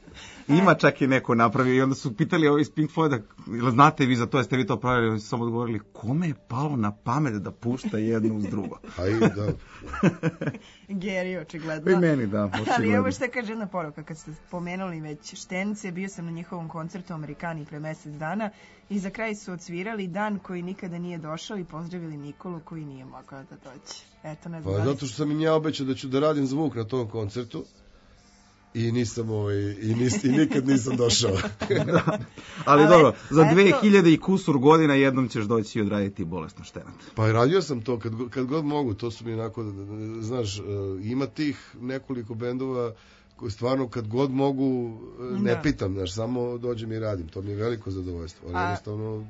S1: Ima čak i neko napravio i onda su pitali ovo iz Pink Floyda, ili znate vi za to, jeste vi to pravili, oni su samo odgovorili, kome je palo na pamet da pušta jedno uz drugo?
S5: Da.
S2: Geri, očigledno.
S1: I meni, da, očigledno.
S2: Ali evo šta kaže jedna poruka, kad ste pomenuli već Štenice, bio sam na njihovom koncertu u Amerikani pre mesec dana i za kraj su odsvirali Dan koji nikada nije došao i pozdravili Nikolu koji nije mogao da dođe. Eto, ne znam.
S5: Pa zato što sam im ja obećao da ću da radim zvuk na tom koncertu. I nisam i nikad nisam došao.
S1: Ali dobro, za 2000 i kusur godina jednom ćeš doći i odraditi Bolesno štenat.
S5: Pa radio sam to kad god mogu, to su mi onako, znaš, ima tih nekoliko bendova koji stvarno kad god mogu ne pitam, znaš, samo dođem i radim, to mi je veliko zadovoljstvo, ali jednostavno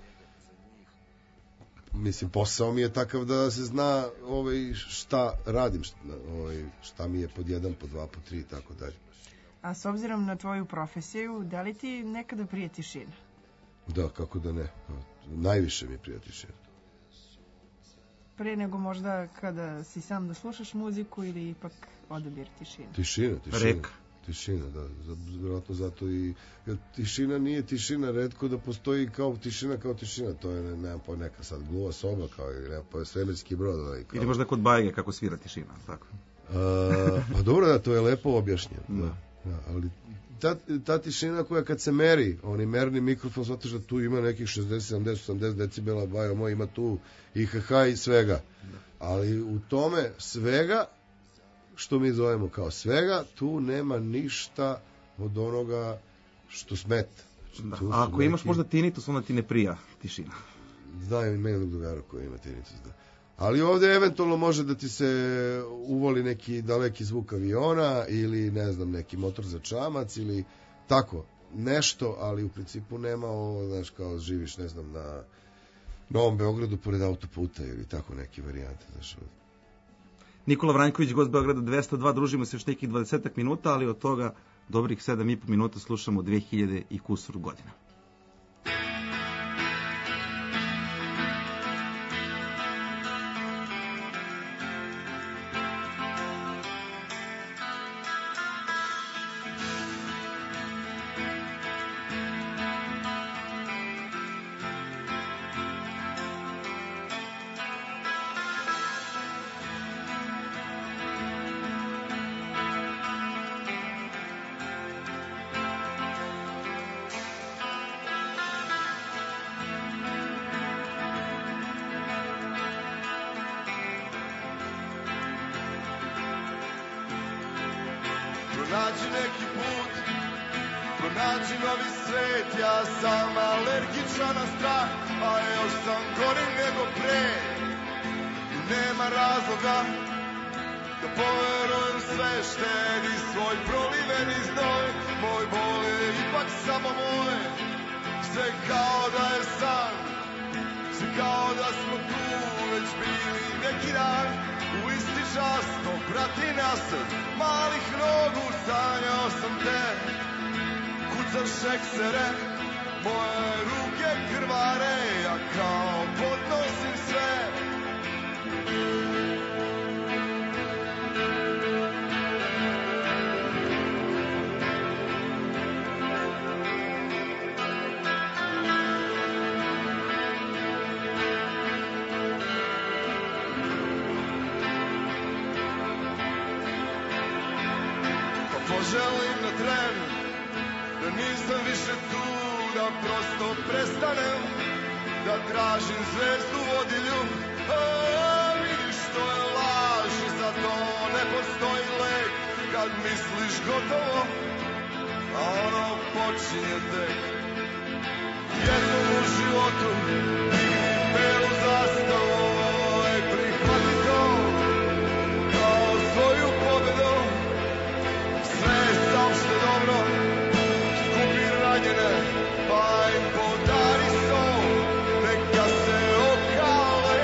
S5: mislim, posao mi je takav da se zna šta radim, šta mi je pod 1, pod 2, pod 3 i tako dalje.
S2: A s obzirom na tvoju profesiju, da li ti nekada prije tišina?
S5: Da, kako da ne. Najviše mi prije tišina.
S2: Pre nego možda kada si sam da slušaš muziku ili ipak odabir tišine?
S5: Tišina.
S1: Reka.
S5: Tišina, da. Vjerojatno zato i... Tišina nije tišina, retko da postoji kao tišina. To je, nemam pa neka sad gluva soba, kao ili nema pa svemirski brod.
S1: Ili možda kod Bajge kako svira tišina, tako?
S5: Pa dobro, da, to je lepo objašnjeno. Da, ali ta tišina koja kad se meri, oni merni mikrofon, zato što tu ima nekih 60, 70, 80 decibela, bajo moj, ima tu IHH i svega. Ali u tome svega, što mi zovemo kao svega, tu nema ništa od onoga što smeta.
S1: A ako imaš možda tinnitus, onda ti ne prija tišina.
S5: Znam i meni drugara koji ima tinnitus, da. Ali ovdje eventualno može da ti se uvoli neki daleki zvuk aviona ili ne znam neki motor za čamac ili tako nešto, ali u principu nema ovo, znaš, kao živiš ne znam na Novom Beogradu pored autoputa ili tako neke varijante, znaš.
S1: Nikola Vranjković, gost Beograda 202, družimo se još nekih 20 minuta, ali od toga dobrih 7,5 minuta slušamo 2000 i kusur godina.
S6: Pronađi neki put, pronađi novi svet, ja sam alergičan na strah, a još sam gori nego pre. I nema razloga da poverujem sve, štedi svoj proliveni znoj, moj bol je ipak samo moj, sve kao da je san, sve kao da smo tu već bili neki dan. U isti čas to prati nas malih nogu, sanjao sam te, kucaš eksere, moje ruke krvare, ja kao podnosim sve. Poželim na tren, da nisam više tu, da prosto prestanem, da tražim zvezdu vodilju. Vidiš što je laž i za to ne postoji lek, kad misliš gotovo, a ono počinje tek. Jednom u životu vidim belu zastavu, prihvati to kao svoju pobedu. Sve je saopšte dobro, skupi ranjene, pa im podari sol, neka se okale.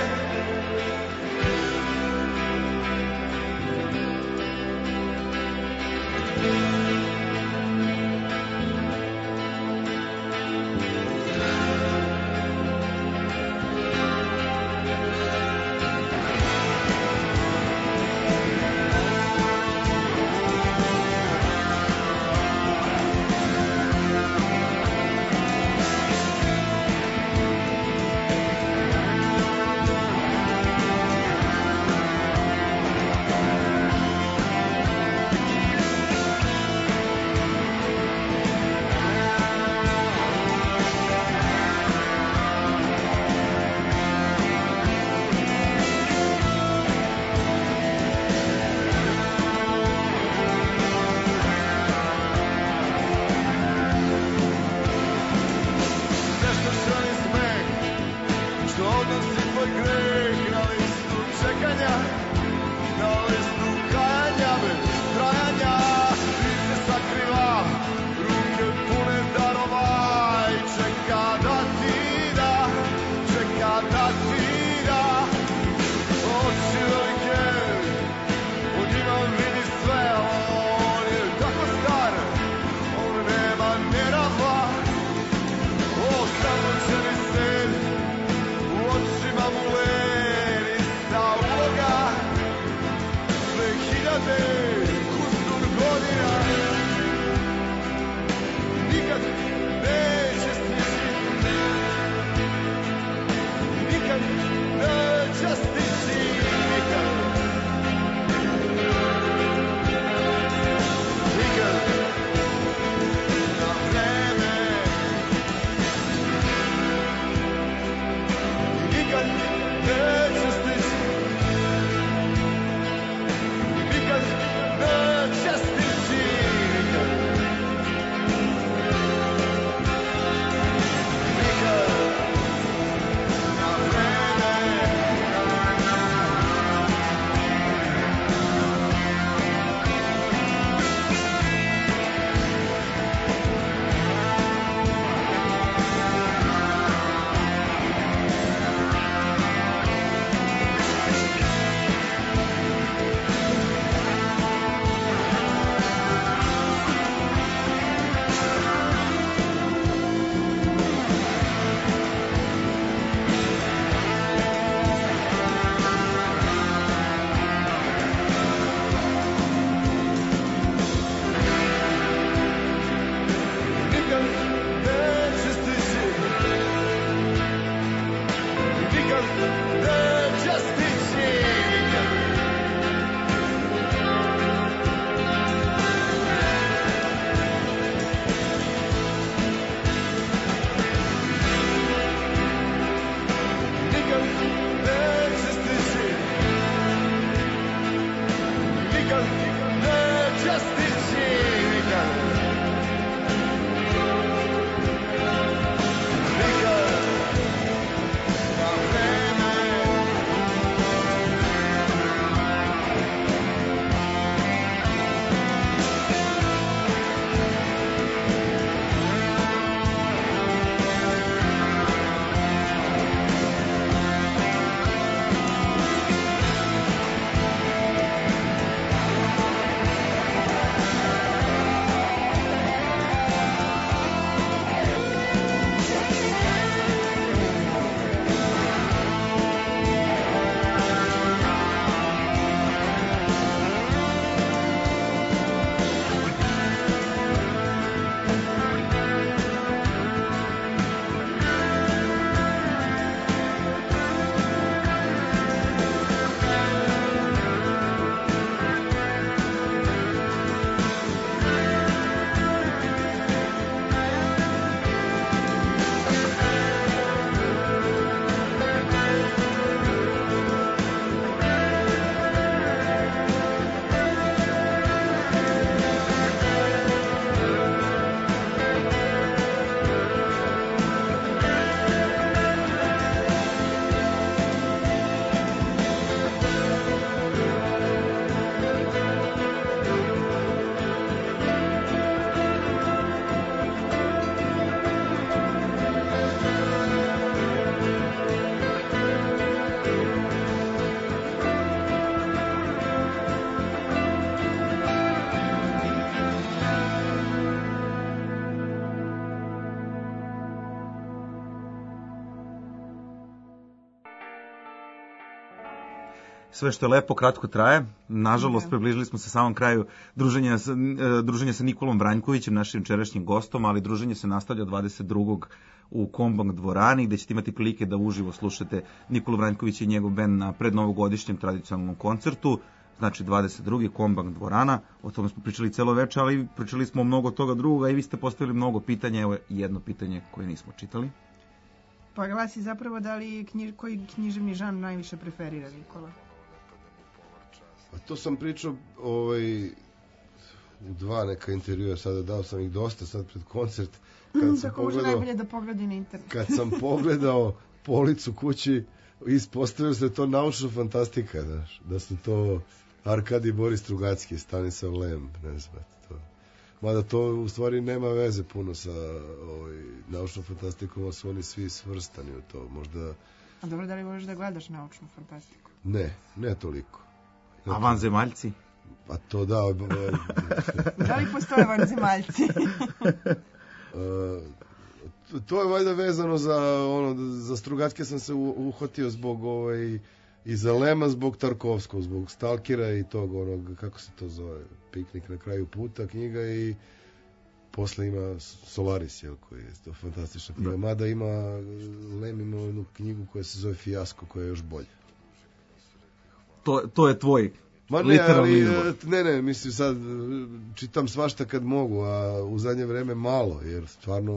S6: krade kusur godina, nikad neće stići, nikad neće stići, nikad, nikad na vreme, nikad neće stići, nikad neće stići, nikad, nikad na vreme. Nikad neće stići, nikad neće stići, nikad, nikad neće stići, nikad neće stići, nikad, nikad na vreme.
S1: Sve što je lepo, kratko traje. Nažalost, približili smo se samom kraju druženja sa Nikolom Vranjkovićem, našim večerašnjim gostom, ali druženje se nastavlja 22. u Kombank dvorani, gde ćete imati prilike da uživo slušate Nikolu Vranjkovića i njegov bend na prednovogodišnjem tradicionalnom koncertu. Znači 22. Kombank dvorana, o tome smo pričali celo večer, ali pričali smo mnogo toga drugoga i vi ste postavili mnogo pitanja. Evo jedno pitanje koje nismo čitali.
S2: Pa glasi zapravo da li koji književni žanr najviše preferira Nikola?
S5: A to sam pričao u 2 neka intervjua, sada dao sam ih dosta sad pred koncert.
S2: Tako može najbolje da pogledi na internet.
S5: Kad sam pogledao policu kući, ispostavio se da je to naučna fantastika, znaš, da su to Arkadij Boris Strugacki, Stanislav Lem, ne znam, to. Mada to u stvari nema veze puno sa naučnom fantastikom, ali su oni svi svrstani u to, možda...
S2: A dobro, da li možeš da gledaš naučnu fantastiku?
S5: Ne toliko.
S1: A vanzemaljci?
S5: Pa to da...
S2: Da li postoje vanzemaljci?
S5: To je valjda vezano za Strugacke sam se uhvatio zbog i za Lema zbog Tarkovskog, zbog Stalkera i tog onog, kako se to zove, Piknik na kraju puta, knjiga, i posle ima Solaris, jel, koji je to fantastična knjiga. Mada ima, Lem ima jednu knjigu koja se zove Fijasko, koja je još bolja.
S1: To je tvoj
S5: Ma ne, ali, ne, mislim sad čitam svašta kad mogu, a u zadnje vreme malo, jer stvarno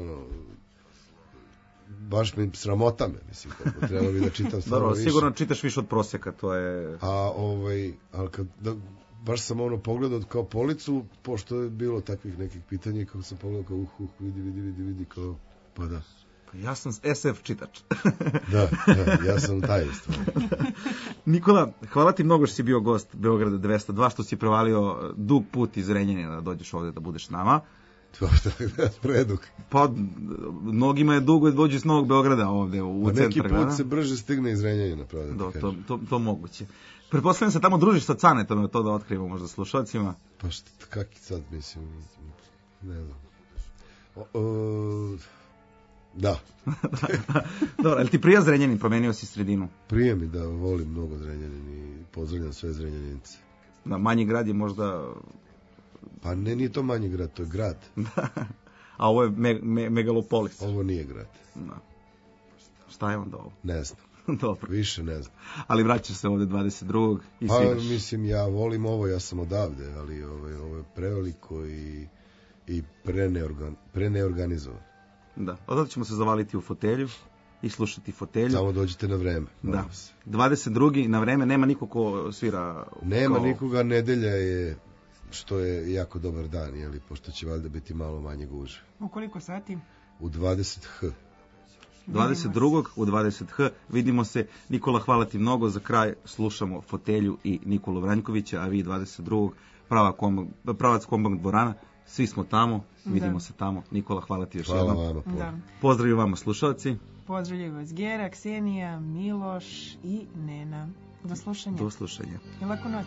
S5: baš mi sramota me, mislim, kako treba bi da čitam stvarno više.
S1: Sigurno čitaš više od prosjeka, to je...
S5: Ali kad, baš sam pogledao kao policu, pošto je bilo takvih nekih pitanja, kako sam pogledao kao vidi, kao, pa da.
S1: Ja sam SF čitač.
S5: Da, ja sam taj stvar.
S1: Nikola, hvala ti mnogo što si bio gost Beograda 202, što si prevalio dug put iz Renjanina da dođeš ovde da budeš s nama.
S5: Predug.
S1: Pa, mnogima je dugo da dođu iz Novog Beograda ovde u centar grada.
S5: Neki put se brže stigne iz Renjanina, pravda.
S1: To moguće. Pretpostavljam se tamo družiš sa Canetom, to da otkrivamo možda slušalcima.
S5: Pa kak sad, mislim, ne znam. Da.
S1: Dobro, ali ti prija Zrenjanin, promenio si sredinu?
S5: Prije mi, da, volim mnogo Zrenjanin i pozdravljam sve Zrenjanince.
S1: Da, manji grad je možda...
S5: Pa nije to manji grad, to je grad.
S1: A ovo je megalopolis.
S5: Ovo nije grad.
S1: Da. Šta je onda ovo?
S5: Ne znam.
S1: Dobro.
S5: Više ne znam.
S1: Ali vraćaš se ovde 22. i
S5: pa,
S1: sviraš.
S5: Mislim, ja volim ovo, ja sam odavde, ali ovo je preveliko i preneorganizovan.
S1: Da, odavde ćemo se zavaliti u fotelju i slušati fotelju.
S5: Samo dođite na vreme.
S1: Da. 22. na vreme, nema niko ko svira.
S5: Nema nikoga, nedelja je, što je jako dobar dan, jeli, pošto će valjda biti malo manje guže.
S2: U koliko sati?
S5: U 20h.
S1: 22. u 20h vidimo se. Nikola, hvala ti mnogo. Za kraj slušamo fotelju i Nikolu Vranjkovića, a vi 22. pravac Kombang dvorana. Svi smo tamo, vidimo se tamo. Nikola, hvala ti još jednom.
S5: Hvala vama.
S1: Pozdravim vama slušalci.
S2: Pozdravljaju vas Gera, Ksenija, Miloš i Nena. Do slušanja.
S1: Do slušanja.
S2: I laku noć.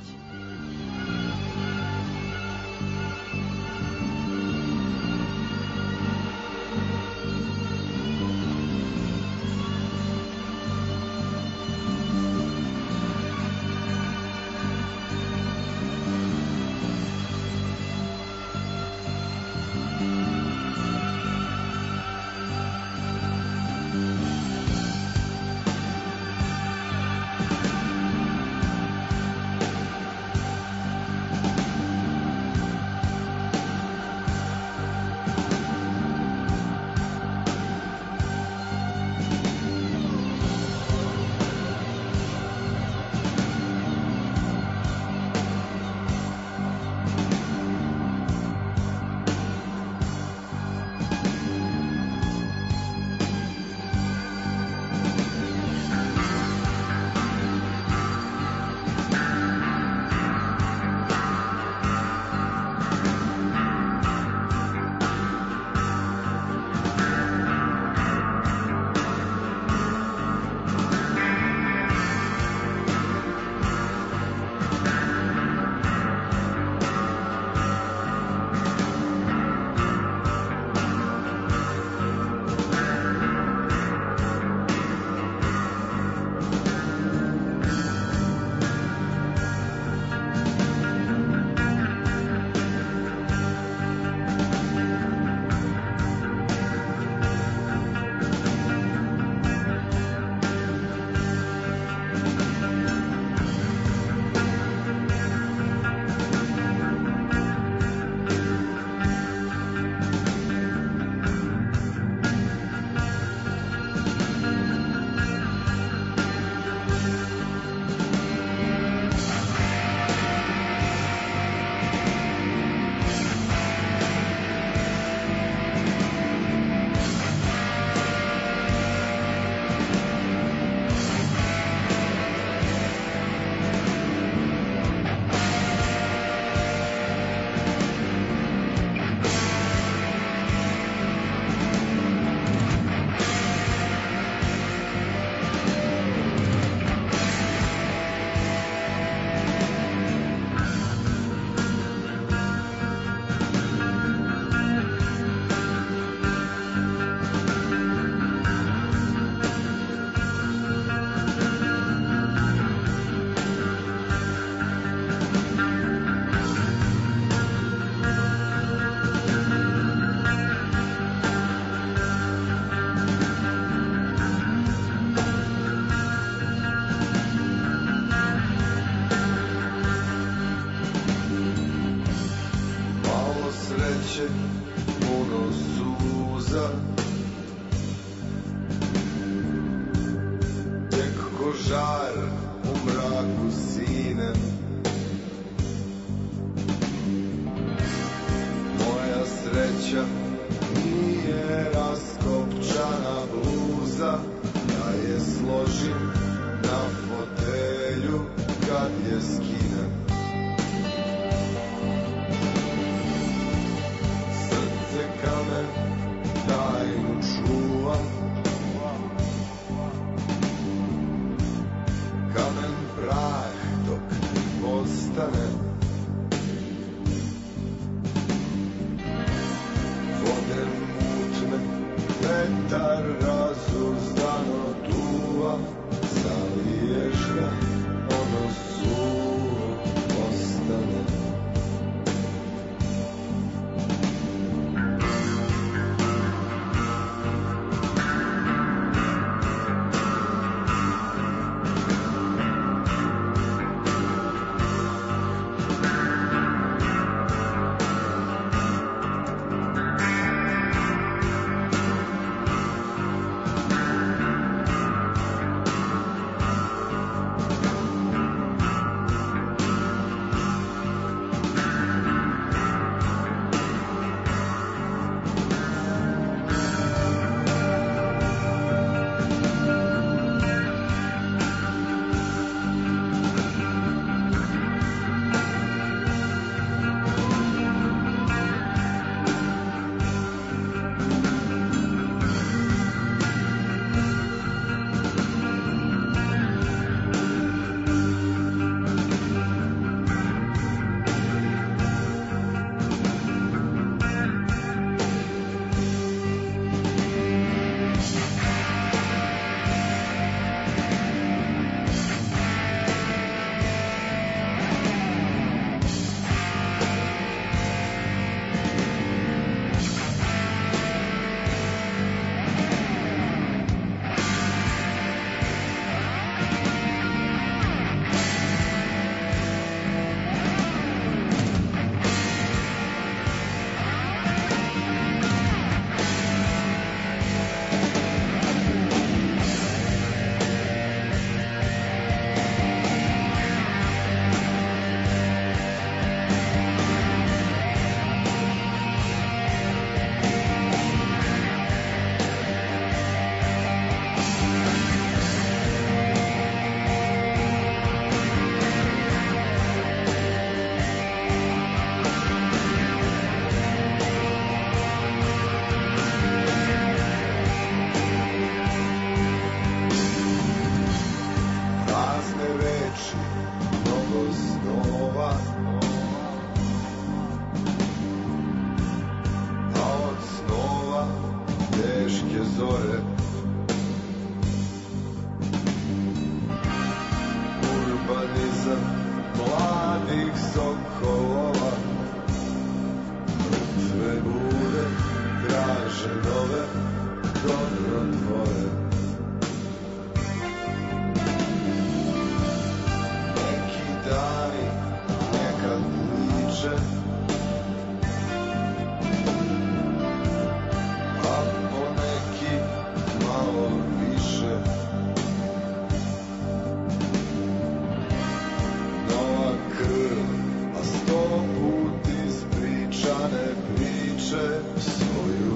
S6: sreće, puno suza. Tek ko žar u mraku sinem, moja sreća nije raskopčana bluza, da je složim na fotelju kad je skinem. Srce kamen tajnu čuva, kamen prah dok postane. Vode mutne, vetar razuzdano duva, zaliješ ga, ono suvo ostane. Svoju